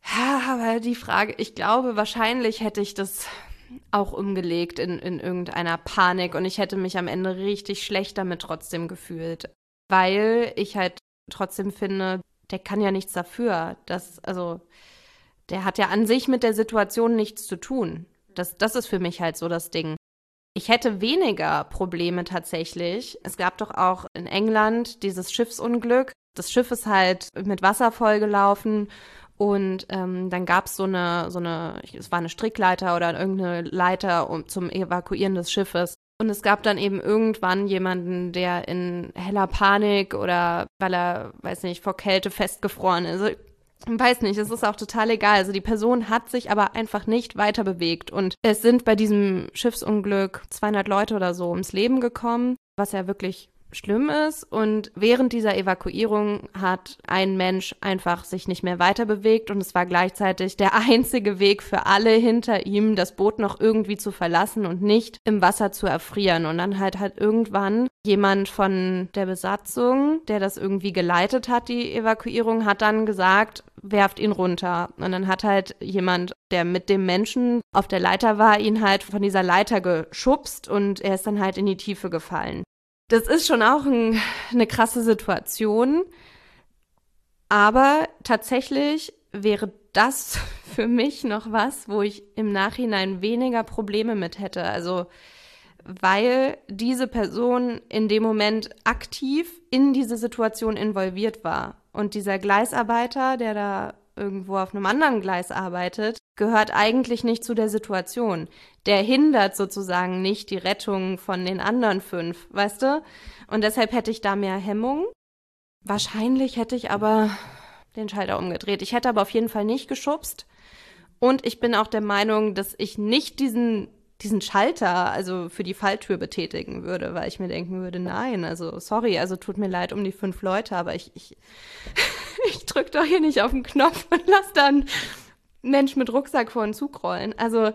Ja, aber die Frage, ich glaube, wahrscheinlich hätte ich das auch umgelegt in, in irgendeiner Panik und ich hätte mich am Ende richtig schlecht damit trotzdem gefühlt, weil ich halt trotzdem finde, der kann ja nichts dafür, dass, also der hat ja an sich mit der Situation nichts zu tun. Das, das ist für mich halt so das Ding. Ich hätte weniger Probleme tatsächlich. Es gab doch auch in England dieses Schiffsunglück. Das Schiff ist halt mit Wasser vollgelaufen und ähm, dann gab es so eine, so eine, es war eine Strickleiter oder irgendeine Leiter um, zum Evakuieren des Schiffes. Und es gab dann eben irgendwann jemanden, der in heller Panik oder weil er, weiß nicht, vor Kälte festgefroren ist. Weiß nicht, es ist auch total egal. Also die Person hat sich aber einfach nicht weiter bewegt. Und es sind bei diesem Schiffsunglück zweihundert Leute oder so ums Leben gekommen, was ja wirklich schlimm ist. Und während dieser Evakuierung hat ein Mensch einfach sich nicht mehr weiter bewegt. Und es war gleichzeitig der einzige Weg für alle hinter ihm, das Boot noch irgendwie zu verlassen und nicht im Wasser zu erfrieren. Und dann halt halt irgendwann jemand von der Besatzung, der das irgendwie geleitet hat, die Evakuierung, hat dann gesagt, werft ihn runter. Und dann hat halt jemand, der mit dem Menschen auf der Leiter war, ihn halt von dieser Leiter geschubst und er ist dann halt in die Tiefe gefallen. Das ist schon auch ein, eine krasse Situation, aber tatsächlich wäre das für mich noch was, wo ich im Nachhinein weniger Probleme mit hätte. Also weil diese Person in dem Moment aktiv in diese Situation involviert war. Und dieser Gleisarbeiter, der da irgendwo auf einem anderen Gleis arbeitet, gehört eigentlich nicht zu der Situation. Der hindert sozusagen nicht die Rettung von den anderen fünf, weißt du? Und deshalb hätte ich da mehr Hemmung. Wahrscheinlich hätte ich aber den Schalter umgedreht. Ich hätte aber auf jeden Fall nicht geschubst. Und ich bin auch der Meinung, dass ich nicht diesen diesen Schalter, also für die Falltür betätigen würde, weil ich mir denken würde, nein, also sorry, also tut mir leid um die fünf Leute, aber ich, ich, ich drück doch hier nicht auf den Knopf und lass dann Mensch mit Rucksack vor den Zug rollen. Also,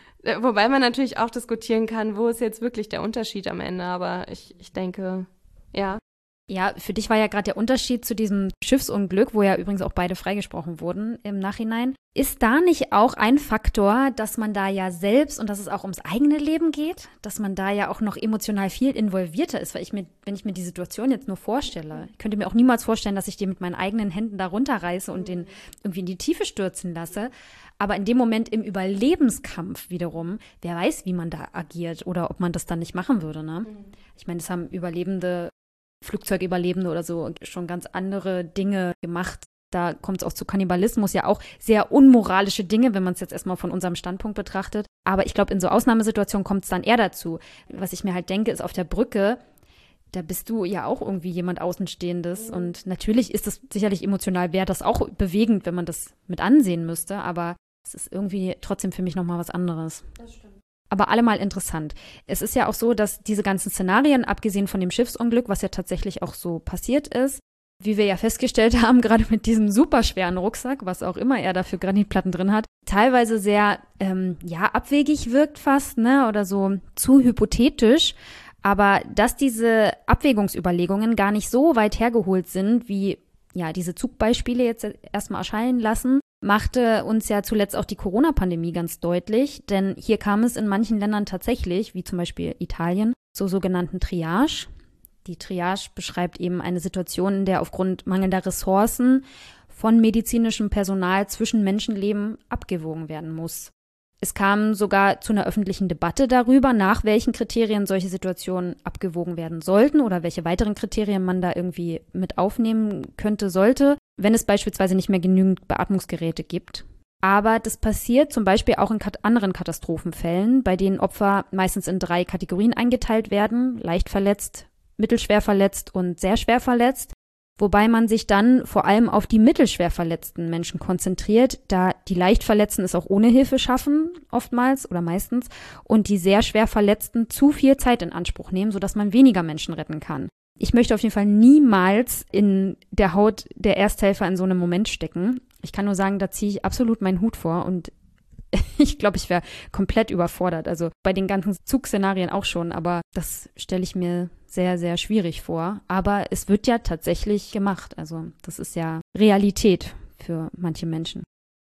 wobei man natürlich auch diskutieren kann, wo ist jetzt wirklich der Unterschied am Ende, aber ich, ich denke, ja. Ja, für dich war ja gerade der Unterschied zu diesem Schiffsunglück, wo ja übrigens auch beide freigesprochen wurden im Nachhinein. Ist da nicht auch ein Faktor, dass man da ja selbst und dass es auch ums eigene Leben geht, dass man da ja auch noch emotional viel involvierter ist? Weil ich mir, wenn ich mir die Situation jetzt nur vorstelle, ich könnte mir auch niemals vorstellen, dass ich den mit meinen eigenen Händen da runterreiße und den irgendwie in die Tiefe stürzen lasse. Aber in dem Moment im Überlebenskampf wiederum, wer weiß, wie man da agiert oder ob man das dann nicht machen würde, ne? Ich meine, das haben Überlebende, Flugzeugüberlebende oder so schon ganz andere Dinge gemacht. Da kommt es auch zu Kannibalismus, ja auch sehr unmoralische Dinge, wenn man es jetzt erstmal von unserem Standpunkt betrachtet. Aber ich glaube, in so Ausnahmesituationen kommt es dann eher dazu. Was ich mir halt denke, ist auf der Brücke, da bist du ja auch irgendwie jemand Außenstehendes. Mhm. Und natürlich ist das sicherlich emotional, wäre das auch bewegend, wenn man das mit ansehen müsste. Aber es ist irgendwie trotzdem für mich nochmal was anderes. Das stimmt. Aber allemal interessant. Es ist ja auch so, dass diese ganzen Szenarien, abgesehen von dem Schiffsunglück, was ja tatsächlich auch so passiert ist, wie wir ja festgestellt haben, gerade mit diesem superschweren Rucksack, was auch immer er da für Granitplatten drin hat, teilweise sehr, ähm, ja, abwegig wirkt fast, ne, oder so zu hypothetisch. Aber dass diese Abwägungsüberlegungen gar nicht so weit hergeholt sind, wie ja diese Zugbeispiele jetzt erstmal erscheinen lassen, machte uns ja zuletzt auch die Corona-Pandemie ganz deutlich, denn hier kam es in manchen Ländern tatsächlich, wie zum Beispiel Italien, zur sogenannten Triage. Die Triage beschreibt eben eine Situation, in der aufgrund mangelnder Ressourcen von medizinischem Personal zwischen Menschenleben abgewogen werden muss. Es kam sogar zu einer öffentlichen Debatte darüber, nach welchen Kriterien solche Situationen abgewogen werden sollten oder welche weiteren Kriterien man da irgendwie mit aufnehmen könnte, sollte, wenn es beispielsweise nicht mehr genügend Beatmungsgeräte gibt. Aber das passiert zum Beispiel auch in kat- anderen Katastrophenfällen, bei denen Opfer meistens in drei Kategorien eingeteilt werden: leicht verletzt, mittelschwer verletzt und sehr schwer verletzt. Wobei man sich dann vor allem auf die mittelschwer verletzten Menschen konzentriert, da die leicht Verletzten es auch ohne Hilfe schaffen, oftmals oder meistens, und die sehr schwer Verletzten zu viel Zeit in Anspruch nehmen, sodass man weniger Menschen retten kann. Ich möchte auf jeden Fall niemals in der Haut der Ersthelfer in so einem Moment stecken. Ich kann nur sagen, da ziehe ich absolut meinen Hut vor und ich glaube, ich wäre komplett überfordert. Also bei den ganzen Zugszenarien auch schon, aber das stelle ich mir sehr, sehr schwierig vor. Aber es wird ja tatsächlich gemacht. Also das ist ja Realität für manche Menschen.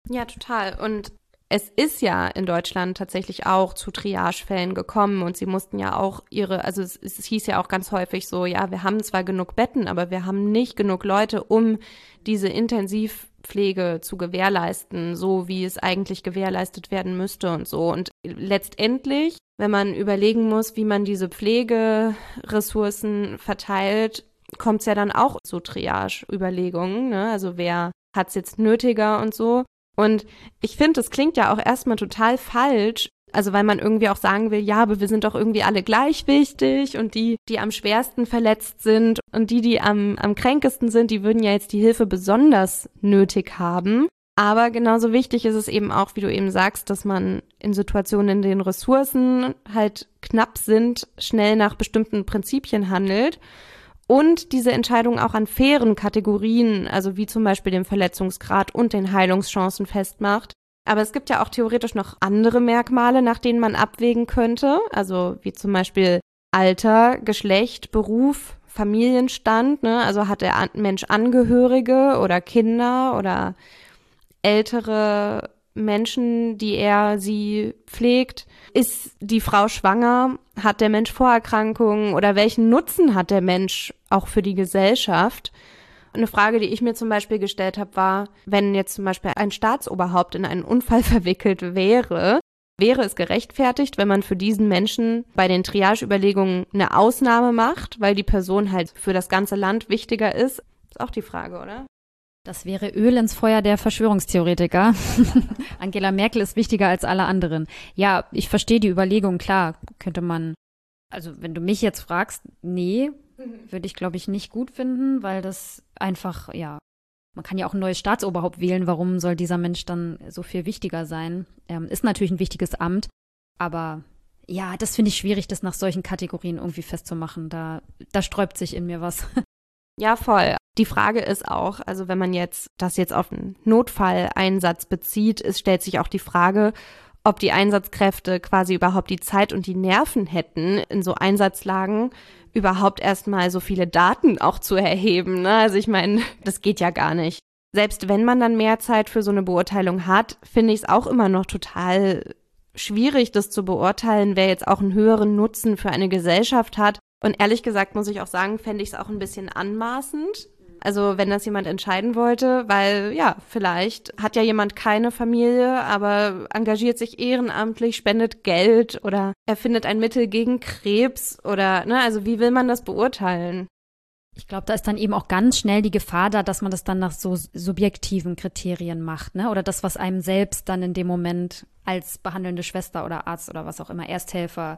Ja, total. Und es ist ja in Deutschland tatsächlich auch zu Triagefällen gekommen und sie mussten ja auch ihre, also es, es hieß ja auch ganz häufig so, ja, wir haben zwar genug Betten, aber wir haben nicht genug Leute, um diese Intensivpflege zu gewährleisten, so wie es eigentlich gewährleistet werden müsste und so. Und letztendlich, wenn man überlegen muss, wie man diese Pflegeressourcen verteilt, kommt es ja dann auch zu Triage-Überlegungen, ne? Also wer hat es jetzt nötiger und so. Und ich finde, das klingt ja auch erstmal total falsch, also weil man irgendwie auch sagen will, ja, aber wir sind doch irgendwie alle gleich wichtig und die, die am schwersten verletzt sind und die, die am, am kränkesten sind, die würden ja jetzt die Hilfe besonders nötig haben. Aber genauso wichtig ist es eben auch, wie du eben sagst, dass man in Situationen, in denen Ressourcen halt knapp sind, schnell nach bestimmten Prinzipien handelt. Und diese Entscheidung auch an fairen Kategorien, also wie zum Beispiel dem Verletzungsgrad und den Heilungschancen festmacht. Aber es gibt ja auch theoretisch noch andere Merkmale, nach denen man abwägen könnte, also wie zum Beispiel Alter, Geschlecht, Beruf, Familienstand, ne? Also hat der Mensch Angehörige oder Kinder oder ältere Menschen, die er sie pflegt. Ist die Frau schwanger? Hat der Mensch Vorerkrankungen? Oder welchen Nutzen hat der Mensch auch für die Gesellschaft? Eine Frage, die ich mir zum Beispiel gestellt habe, war, wenn jetzt zum Beispiel ein Staatsoberhaupt in einen Unfall verwickelt wäre, wäre es gerechtfertigt, wenn man für diesen Menschen bei den Triage-Überlegungen eine Ausnahme macht, weil die Person halt für das ganze Land wichtiger ist? Ist auch die Frage, oder? Das wäre Öl ins Feuer der Verschwörungstheoretiker. Angela Merkel ist wichtiger als alle anderen. Ja, ich verstehe die Überlegung, klar, könnte man, also wenn du mich jetzt fragst, nee, würde ich glaube ich nicht gut finden, weil das einfach, ja, man kann ja auch ein neues Staatsoberhaupt wählen, warum soll dieser Mensch dann so viel wichtiger sein? Ähm, ist natürlich ein wichtiges Amt, aber ja, das finde ich schwierig, das nach solchen Kategorien irgendwie festzumachen. Da, da sträubt sich in mir was. Ja, voll. Die Frage ist auch, also wenn man jetzt das jetzt auf einen Notfalleinsatz bezieht, es stellt sich auch die Frage, ob die Einsatzkräfte quasi überhaupt die Zeit und die Nerven hätten, in so Einsatzlagen überhaupt erstmal so viele Daten auch zu erheben, ne? Also ich meine, das geht ja gar nicht. Selbst wenn man dann mehr Zeit für so eine Beurteilung hat, finde ich es auch immer noch total schwierig, das zu beurteilen, wer jetzt auch einen höheren Nutzen für eine Gesellschaft hat. Und ehrlich gesagt muss ich auch sagen, fände ich es auch ein bisschen anmaßend. Also wenn das jemand entscheiden wollte, weil ja, vielleicht hat ja jemand keine Familie, aber engagiert sich ehrenamtlich, spendet Geld oder erfindet ein Mittel gegen Krebs oder, ne, also wie will man das beurteilen? Ich glaube, da ist dann eben auch ganz schnell die Gefahr da, dass man das dann nach so subjektiven Kriterien macht, ne? Oder das, was einem selbst dann in dem Moment als behandelnde Schwester oder Arzt oder was auch immer, Ersthelfer,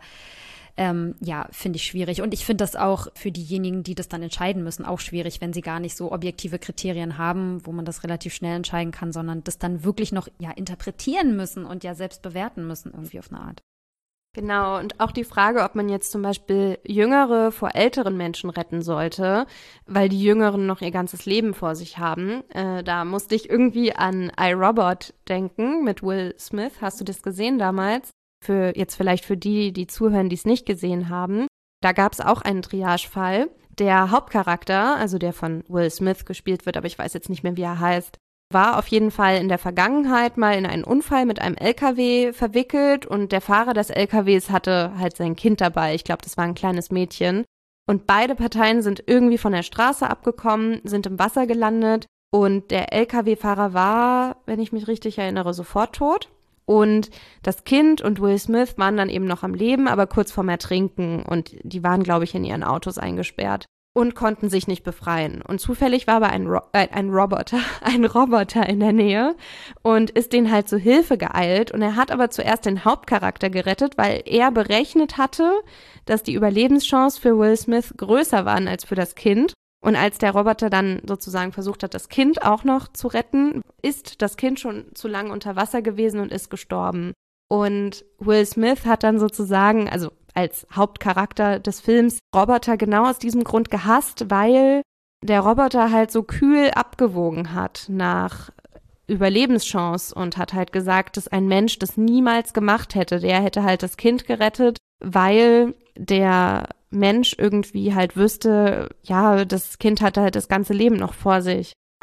Ähm, ja, finde ich schwierig. Und ich finde das auch für diejenigen, die das dann entscheiden müssen, auch schwierig, wenn sie gar nicht so objektive Kriterien haben, wo man das relativ schnell entscheiden kann, sondern das dann wirklich noch ja interpretieren müssen und ja selbst bewerten müssen irgendwie auf eine Art. Genau, und auch die Frage, ob man jetzt zum Beispiel Jüngere vor älteren Menschen retten sollte, weil die Jüngeren noch ihr ganzes Leben vor sich haben. Äh, da musste ich irgendwie an iRobot denken mit Will Smith. Hast du das gesehen damals? Für jetzt vielleicht für die, die zuhören, die es nicht gesehen haben. Da gab es auch einen Triagefall. Der Hauptcharakter, also der von Will Smith gespielt wird, aber ich weiß jetzt nicht mehr, wie er heißt, war auf jeden Fall in der Vergangenheit mal in einen Unfall mit einem L K W verwickelt und der Fahrer des L K Ws hatte halt sein Kind dabei. Ich glaube, das war ein kleines Mädchen. Und beide Parteien sind irgendwie von der Straße abgekommen, sind im Wasser gelandet und der L K W-Fahrer war, wenn ich mich richtig erinnere, sofort tot. Und das Kind und Will Smith waren dann eben noch am Leben, aber kurz vorm Ertrinken und die waren, glaube ich, in ihren Autos eingesperrt und konnten sich nicht befreien. Und zufällig war aber ein, Ro- äh, ein Roboter, ein Roboter in der Nähe und ist denen halt zu Hilfe geeilt. Und er hat aber zuerst den Hauptcharakter gerettet, weil er berechnet hatte, dass die Überlebenschance für Will Smith größer waren als für das Kind. Und als der Roboter dann sozusagen versucht hat, das Kind auch noch zu retten, ist das Kind schon zu lange unter Wasser gewesen und ist gestorben. Und Will Smith hat dann sozusagen, also als Hauptcharakter des Films, Roboter genau aus diesem Grund gehasst, weil der Roboter halt so kühl abgewogen hat nach Überlebenschance und hat halt gesagt, dass ein Mensch das niemals gemacht hätte. Der hätte halt das Kind gerettet, weil der Mensch irgendwie halt wüsste, ja, das Kind hat halt das ganze Leben noch vor sich.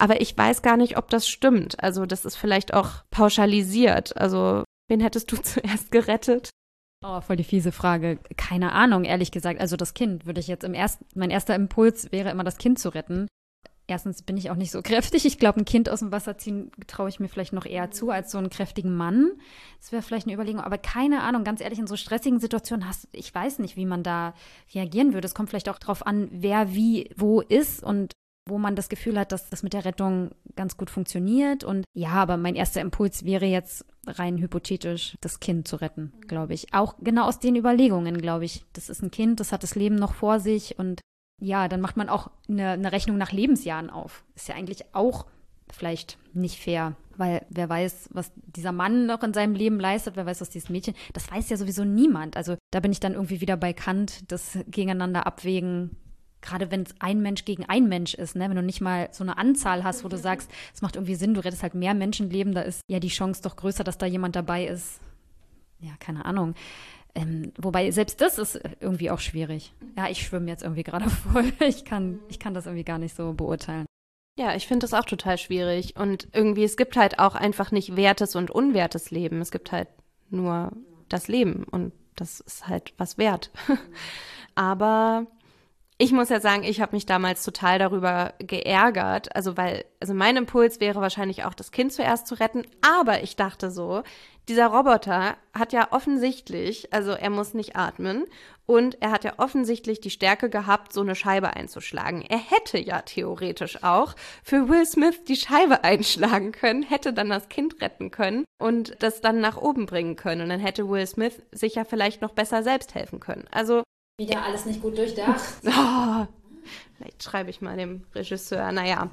Aber ich weiß gar nicht, ob das stimmt. Also das ist vielleicht auch pauschalisiert. Also wen hättest du zuerst gerettet? Oh, voll die fiese Frage. Keine Ahnung, ehrlich gesagt. Also das Kind würde ich jetzt im ersten, mein erster Impuls wäre immer, das Kind zu retten. Erstens bin ich auch nicht so kräftig. Ich glaube, ein Kind aus dem Wasser ziehen traue ich mir vielleicht noch eher zu als so einen kräftigen Mann. Das wäre vielleicht eine Überlegung. Aber keine Ahnung, ganz ehrlich, in so stressigen Situationen hast ich weiß nicht, wie man da reagieren würde. Es kommt vielleicht auch drauf an, wer wie wo ist und wo man das Gefühl hat, dass das mit der Rettung ganz gut funktioniert. Und ja, aber mein erster Impuls wäre jetzt rein hypothetisch, das Kind zu retten, glaube ich. Auch genau aus den Überlegungen, glaube ich. Das ist ein Kind, das hat das Leben noch vor sich und ja, dann macht man auch eine, eine Rechnung nach Lebensjahren auf. Ist ja eigentlich auch vielleicht nicht fair, weil wer weiß, was dieser Mann noch in seinem Leben leistet, wer weiß, was dieses Mädchen, das weiß ja sowieso niemand. Also da bin ich dann irgendwie wieder bei Kant, das gegeneinander abwägen, gerade wenn es ein Mensch gegen ein Mensch ist, ne? Wenn du nicht mal so eine Anzahl hast, wo du sagst, es macht irgendwie Sinn, du rettest halt mehr Menschenleben, da ist ja die Chance doch größer, dass da jemand dabei ist. Ja, keine Ahnung. Ähm, wobei selbst das ist irgendwie auch schwierig. Ja, ich schwimme jetzt irgendwie gerade voll. Ich kann, ich kann das irgendwie gar nicht so beurteilen. Ja, ich finde das auch total schwierig. Und irgendwie, es gibt halt auch einfach nicht wertes und unwertes Leben. Es gibt halt nur das Leben und das ist halt was wert. Aber ich muss ja sagen, ich habe mich damals total darüber geärgert, also weil, also mein Impuls wäre wahrscheinlich auch, das Kind zuerst zu retten, aber ich dachte so, dieser Roboter hat ja offensichtlich, also er muss nicht atmen und er hat ja offensichtlich die Stärke gehabt, so eine Scheibe einzuschlagen. Er hätte ja theoretisch auch für Will Smith die Scheibe einschlagen können, hätte dann das Kind retten können und das dann nach oben bringen können und dann hätte Will Smith sich ja vielleicht noch besser selbst helfen können. Also wieder alles nicht gut durchdacht. Oh, vielleicht schreibe ich mal dem Regisseur, naja.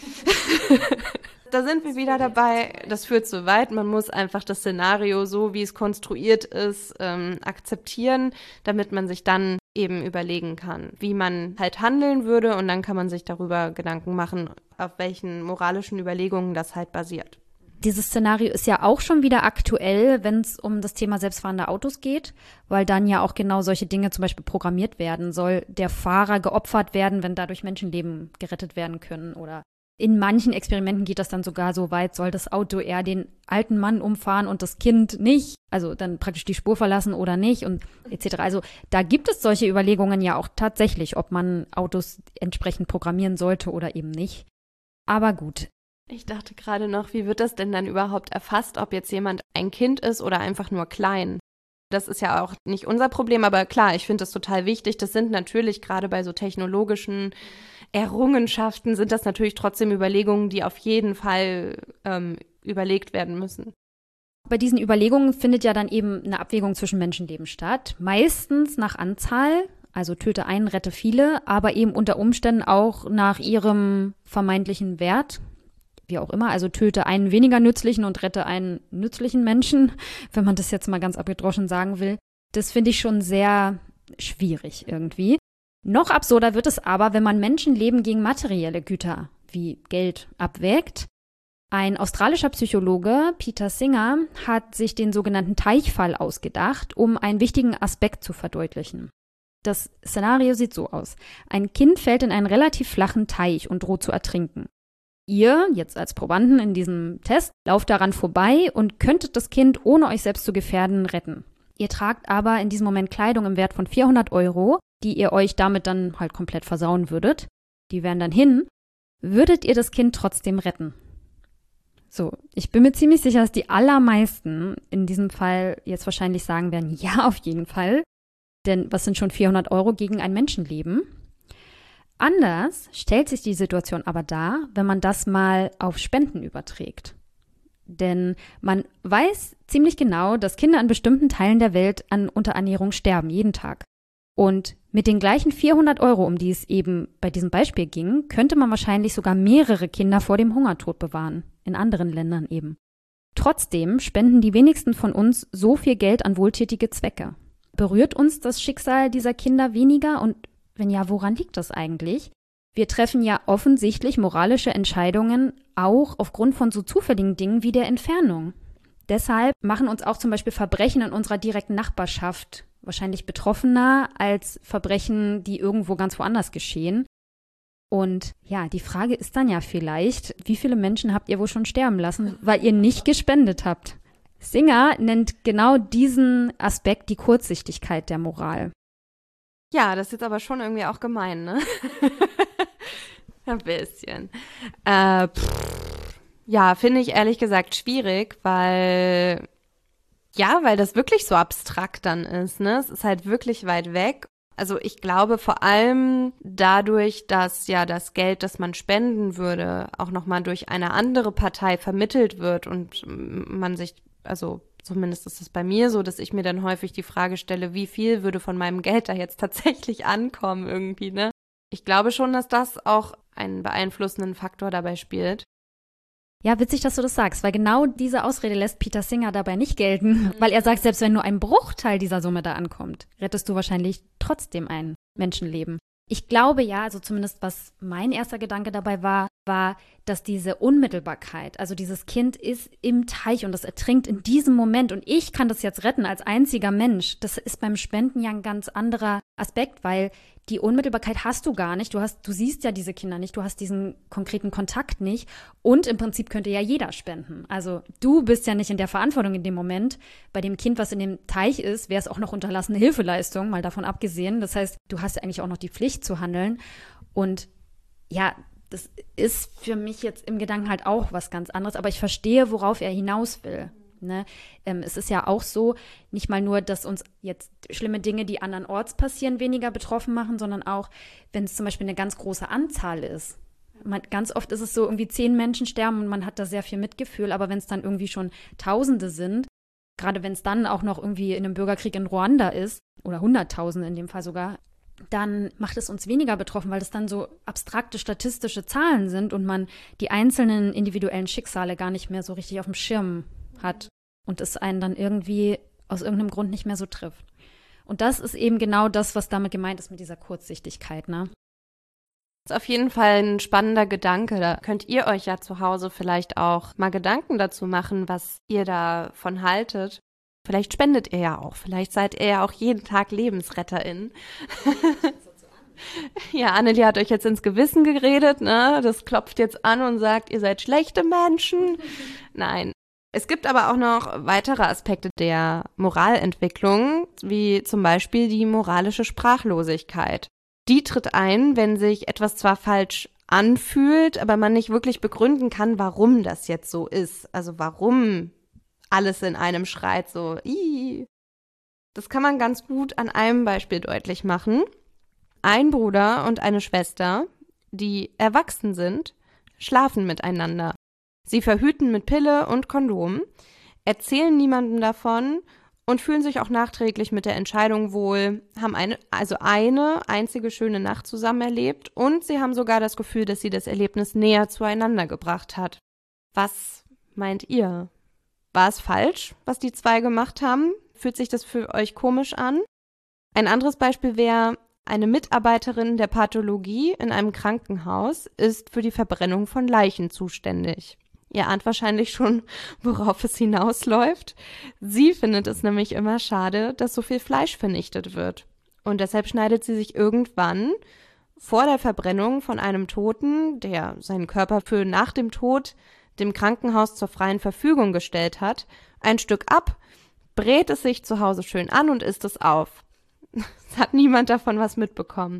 Da sind wir wieder dabei, das führt zu weit. Man muss einfach das Szenario, so wie es konstruiert ist, ähm, akzeptieren, damit man sich dann eben überlegen kann, wie man halt handeln würde und dann kann man sich darüber Gedanken machen, auf welchen moralischen Überlegungen das halt basiert. Dieses Szenario ist ja auch schon wieder aktuell, wenn es um das Thema selbstfahrende Autos geht, weil dann ja auch genau solche Dinge zum Beispiel programmiert werden. Soll der Fahrer geopfert werden, wenn dadurch Menschenleben gerettet werden können? Oder in manchen Experimenten geht das dann sogar so weit, soll das Auto eher den alten Mann umfahren und das Kind nicht? Also dann praktisch die Spur verlassen oder nicht und et cetera. Also da gibt es solche Überlegungen ja auch tatsächlich, ob man Autos entsprechend programmieren sollte oder eben nicht. Aber gut. Ich dachte gerade noch, wie wird das denn dann überhaupt erfasst, ob jetzt jemand ein Kind ist oder einfach nur klein? Das ist ja auch nicht unser Problem, aber klar, ich finde das total wichtig. Das sind natürlich gerade bei so technologischen Errungenschaften, sind das natürlich trotzdem Überlegungen, die auf jeden Fall ähm, überlegt werden müssen. Bei diesen Überlegungen findet ja dann eben eine Abwägung zwischen Menschenleben statt. Meistens nach Anzahl, also töte einen, rette viele, aber eben unter Umständen auch nach ihrem vermeintlichen Wert. Wie auch immer, also töte einen weniger nützlichen und rette einen nützlichen Menschen, wenn man das jetzt mal ganz abgedroschen sagen will. Das finde ich schon sehr schwierig irgendwie. Noch absurder wird es aber, wenn man Menschenleben gegen materielle Güter wie Geld abwägt. Ein australischer Psychologe, Peter Singer, hat sich den sogenannten Teichfall ausgedacht, um einen wichtigen Aspekt zu verdeutlichen. Das Szenario sieht so aus. Ein Kind fällt in einen relativ flachen Teich und droht zu ertrinken. Ihr, jetzt als Probanden in diesem Test, lauft daran vorbei und könntet das Kind, ohne euch selbst zu gefährden, retten. Ihr tragt aber in diesem Moment Kleidung im Wert von vierhundert Euro, die ihr euch damit dann halt komplett versauen würdet. Die wären dann hin. Würdet ihr das Kind trotzdem retten? So, ich bin mir ziemlich sicher, dass die allermeisten in diesem Fall jetzt wahrscheinlich sagen werden, ja, auf jeden Fall. Denn was sind schon vierhundert Euro gegen ein Menschenleben? Anders stellt sich die Situation aber dar, wenn man das mal auf Spenden überträgt. Denn man weiß ziemlich genau, dass Kinder in bestimmten Teilen der Welt an Unterernährung sterben, jeden Tag. Und mit den gleichen vierhundert Euro, um die es eben bei diesem Beispiel ging, könnte man wahrscheinlich sogar mehrere Kinder vor dem Hungertod bewahren, in anderen Ländern eben. Trotzdem spenden die wenigsten von uns so viel Geld an wohltätige Zwecke. Berührt uns das Schicksal dieser Kinder weniger und wenn ja, woran liegt das eigentlich? Wir treffen ja offensichtlich moralische Entscheidungen auch aufgrund von so zufälligen Dingen wie der Entfernung. Deshalb machen uns auch zum Beispiel Verbrechen in unserer direkten Nachbarschaft wahrscheinlich betroffener als Verbrechen, die irgendwo ganz woanders geschehen. Und ja, die Frage ist dann ja vielleicht, wie viele Menschen habt ihr wohl schon sterben lassen, weil ihr nicht gespendet habt? Singer nennt genau diesen Aspekt die Kurzsichtigkeit der Moral. Ja, das ist jetzt aber schon irgendwie auch gemein, ne? Ein bisschen. Äh, pff, ja, finde ich ehrlich gesagt schwierig, weil, ja, weil das wirklich so abstrakt dann ist, ne? Es ist halt wirklich weit weg. Also ich glaube vor allem dadurch, dass ja das Geld, das man spenden würde, auch nochmal durch eine andere Partei vermittelt wird und man sich, also zumindest ist es bei mir so, dass ich mir dann häufig die Frage stelle, wie viel würde von meinem Geld da jetzt tatsächlich ankommen irgendwie, ne? Ich glaube schon, dass das auch einen beeinflussenden Faktor dabei spielt. Ja, witzig, dass du das sagst, weil genau diese Ausrede lässt Peter Singer dabei nicht gelten, mhm. weil er sagt, selbst wenn nur ein Bruchteil dieser Summe da ankommt, rettest du wahrscheinlich trotzdem ein Menschenleben. Ich glaube ja, also zumindest was mein erster Gedanke dabei war, war, dass diese Unmittelbarkeit, also dieses Kind ist im Teich und das ertrinkt in diesem Moment und ich kann das jetzt retten als einziger Mensch, das ist beim Spenden ja ein ganz anderer Aspekt, weil die Unmittelbarkeit hast du gar nicht. Du hast, du siehst ja diese Kinder nicht, du hast diesen konkreten Kontakt nicht und im Prinzip könnte ja jeder spenden. Also du bist ja nicht in der Verantwortung in dem Moment. Bei dem Kind, was in dem Teich ist, wäre es auch noch unterlassene Hilfeleistung, mal davon abgesehen. Das heißt, du hast ja eigentlich auch noch die Pflicht zu handeln. Und ja, das ist für mich jetzt im Gedanken halt auch was ganz anderes, aber ich verstehe, worauf er hinaus will. Ne? Ähm, es ist ja auch so, nicht mal nur, dass uns jetzt schlimme Dinge, die andernorts passieren, weniger betroffen machen, sondern auch, wenn es zum Beispiel eine ganz große Anzahl ist. Man, ganz oft ist es so, irgendwie zehn Menschen sterben und man hat da sehr viel Mitgefühl, aber wenn es dann irgendwie schon Tausende sind, gerade wenn es dann auch noch irgendwie in einem Bürgerkrieg in Ruanda ist, oder Hunderttausende in dem Fall sogar, dann macht es uns weniger betroffen, weil das dann so abstrakte statistische Zahlen sind und man die einzelnen individuellen Schicksale gar nicht mehr so richtig auf dem Schirm hat und es einen dann irgendwie aus irgendeinem Grund nicht mehr so trifft. Und das ist eben genau das, was damit gemeint ist mit dieser Kurzsichtigkeit, ne? Das ist auf jeden Fall ein spannender Gedanke. Da könnt ihr euch ja zu Hause vielleicht auch mal Gedanken dazu machen, was ihr davon haltet. Vielleicht spendet ihr ja auch. Vielleicht seid ihr ja auch jeden Tag LebensretterInnen. Ja, Annelie hat euch jetzt ins Gewissen geredet, ne? Das klopft jetzt an und sagt, ihr seid schlechte Menschen. Nein. Es gibt aber auch noch weitere Aspekte der Moralentwicklung, wie zum Beispiel die moralische Sprachlosigkeit. Die tritt ein, wenn sich etwas zwar falsch anfühlt, aber man nicht wirklich begründen kann, warum das jetzt so ist. Also warum alles in einem schreit so, Ih. Das kann man ganz gut an einem Beispiel deutlich machen. Ein Bruder und eine Schwester, die erwachsen sind, schlafen miteinander. Sie verhüten mit Pille und Kondom, erzählen niemandem davon und fühlen sich auch nachträglich mit der Entscheidung wohl, haben eine, also eine einzige schöne Nacht zusammen erlebt und sie haben sogar das Gefühl, dass sie das Erlebnis näher zueinander gebracht hat. Was meint ihr? War es falsch, was die zwei gemacht haben? Fühlt sich das für euch komisch an? Ein anderes Beispiel wäre, eine Mitarbeiterin der Pathologie in einem Krankenhaus ist für die Verbrennung von Leichen zuständig. Ihr ahnt wahrscheinlich schon, worauf es hinausläuft. Sie findet es nämlich immer schade, dass so viel Fleisch vernichtet wird. Und deshalb schneidet sie sich irgendwann vor der Verbrennung von einem Toten, der seinen Körper für nach dem Tod dem Krankenhaus zur freien Verfügung gestellt hat, ein Stück ab, brät es sich zu Hause schön an und isst es auf. Es hat niemand davon was mitbekommen.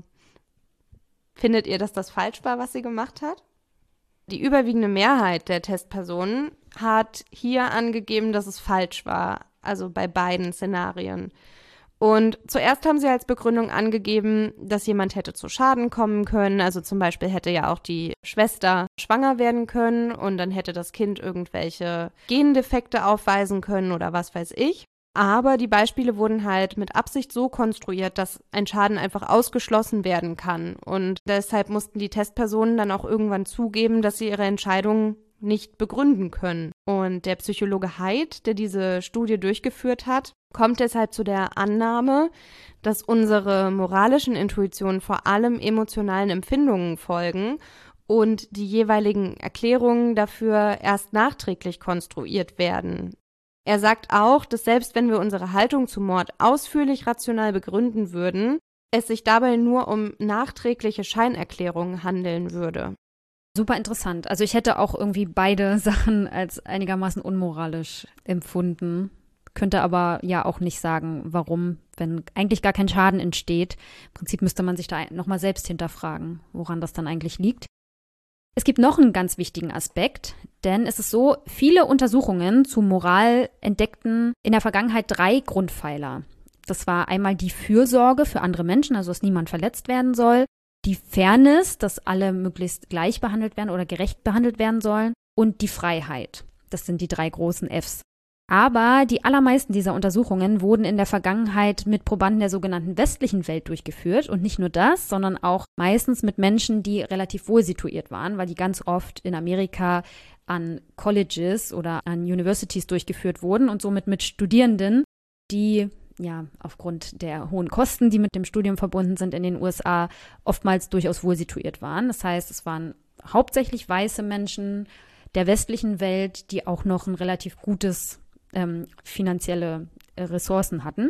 Findet ihr, dass das falsch war, was sie gemacht hat? Die überwiegende Mehrheit der Testpersonen hat hier angegeben, dass es falsch war, also bei beiden Szenarien. Und zuerst haben sie als Begründung angegeben, dass jemand hätte zu Schaden kommen können. Also zum Beispiel hätte ja auch die Schwester schwanger werden können und dann hätte das Kind irgendwelche Gendefekte aufweisen können oder was weiß ich. Aber die Beispiele wurden halt mit Absicht so konstruiert, dass ein Schaden einfach ausgeschlossen werden kann. Und deshalb mussten die Testpersonen dann auch irgendwann zugeben, dass sie ihre Entscheidung nicht begründen können. Und der Psychologe Haidt, der diese Studie durchgeführt hat, kommt deshalb zu der Annahme, dass unsere moralischen Intuitionen vor allem emotionalen Empfindungen folgen und die jeweiligen Erklärungen dafür erst nachträglich konstruiert werden. Er sagt auch, dass selbst wenn wir unsere Haltung zum Mord ausführlich rational begründen würden, es sich dabei nur um nachträgliche Scheinerklärungen handeln würde. Super interessant. Also ich hätte auch irgendwie beide Sachen als einigermaßen unmoralisch empfunden, könnte aber ja auch nicht sagen, warum, wenn eigentlich gar kein Schaden entsteht. Im Prinzip müsste man sich da nochmal selbst hinterfragen, woran das dann eigentlich liegt. Es gibt noch einen ganz wichtigen Aspekt, denn es ist so, viele Untersuchungen zu Moral entdeckten in der Vergangenheit drei Grundpfeiler. Das war einmal die Fürsorge für andere Menschen, also dass niemand verletzt werden soll, die Fairness, dass alle möglichst gleich behandelt werden oder gerecht behandelt werden sollen und die Freiheit. Das sind die drei großen Fs. Aber die allermeisten dieser Untersuchungen wurden in der Vergangenheit mit Probanden der sogenannten westlichen Welt durchgeführt. Und nicht nur das, sondern auch meistens mit Menschen, die relativ wohl situiert waren, weil die ganz oft in Amerika an Colleges oder an Universities durchgeführt wurden und somit mit Studierenden, die ja aufgrund der hohen Kosten, die mit dem Studium verbunden sind in den U S A, oftmals durchaus wohl situiert waren. Das heißt, es waren hauptsächlich weiße Menschen der westlichen Welt, die auch noch ein relativ gutes ähm, finanzielle äh, Ressourcen hatten.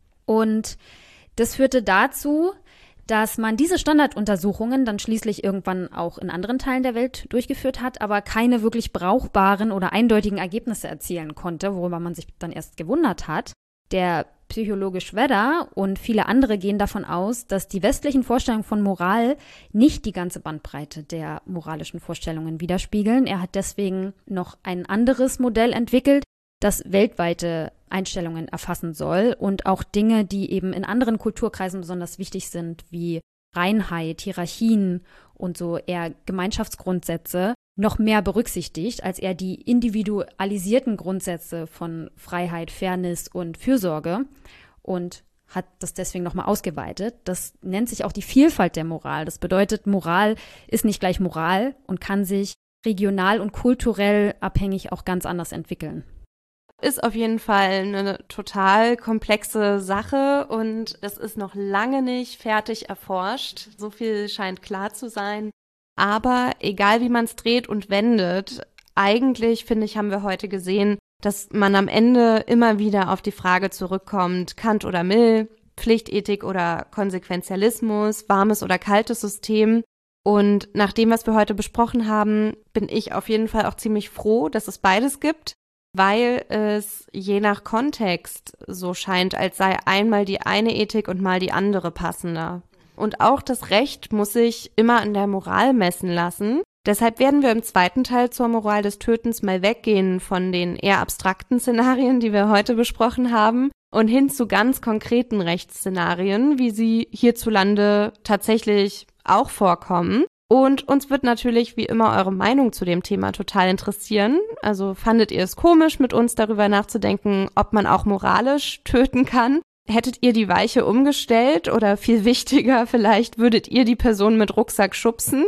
Und das führte dazu, dass man diese Standarduntersuchungen dann schließlich irgendwann auch in anderen Teilen der Welt durchgeführt hat, aber keine wirklich brauchbaren oder eindeutigen Ergebnisse erzielen konnte, worüber man sich dann erst gewundert hat. Der Psychologe Schwedder und viele andere gehen davon aus, dass die westlichen Vorstellungen von Moral nicht die ganze Bandbreite der moralischen Vorstellungen widerspiegeln. Er hat deswegen noch ein anderes Modell entwickelt, das weltweite Einstellungen erfassen soll und auch Dinge, die eben in anderen Kulturkreisen besonders wichtig sind, wie Reinheit, Hierarchien und so eher Gemeinschaftsgrundsätze, noch mehr berücksichtigt, als er die individualisierten Grundsätze von Freiheit, Fairness und Fürsorge, und hat das deswegen nochmal ausgeweitet. Das nennt sich auch die Vielfalt der Moral. Das bedeutet, Moral ist nicht gleich Moral und kann sich regional und kulturell abhängig auch ganz anders entwickeln. Ist auf jeden Fall eine total komplexe Sache und das ist noch lange nicht fertig erforscht. So viel scheint klar zu sein. Aber egal wie man es dreht und wendet, eigentlich, finde ich, haben wir heute gesehen, dass man am Ende immer wieder auf die Frage zurückkommt, Kant oder Mill, Pflichtethik oder Konsequenzialismus, warmes oder kaltes System. Und nach dem, was wir heute besprochen haben, bin ich auf jeden Fall auch ziemlich froh, dass es beides gibt, weil es je nach Kontext so scheint, als sei einmal die eine Ethik und mal die andere passender. Und auch das Recht muss sich immer an der Moral messen lassen. Deshalb werden wir im zweiten Teil zur Moral des Tötens mal weggehen von den eher abstrakten Szenarien, die wir heute besprochen haben, und hin zu ganz konkreten Rechtsszenarien, wie sie hierzulande tatsächlich auch vorkommen. Und uns wird natürlich wie immer eure Meinung zu dem Thema total interessieren. Also fandet ihr es komisch, mit uns darüber nachzudenken, ob man auch moralisch töten kann? Hättet ihr die Weiche umgestellt oder viel wichtiger, vielleicht würdet ihr die Person mit Rucksack schubsen?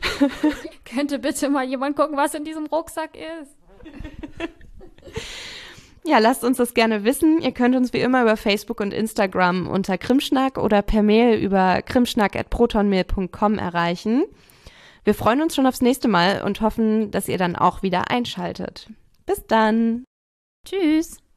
Könnte bitte mal jemand gucken, was in diesem Rucksack ist? Ja, lasst uns das gerne wissen. Ihr könnt uns wie immer über Facebook und Instagram unter Krimschnack oder per Mail über krimschnack at protonmail punkt com erreichen. Wir freuen uns schon aufs nächste Mal und hoffen, dass ihr dann auch wieder einschaltet. Bis dann. Tschüss.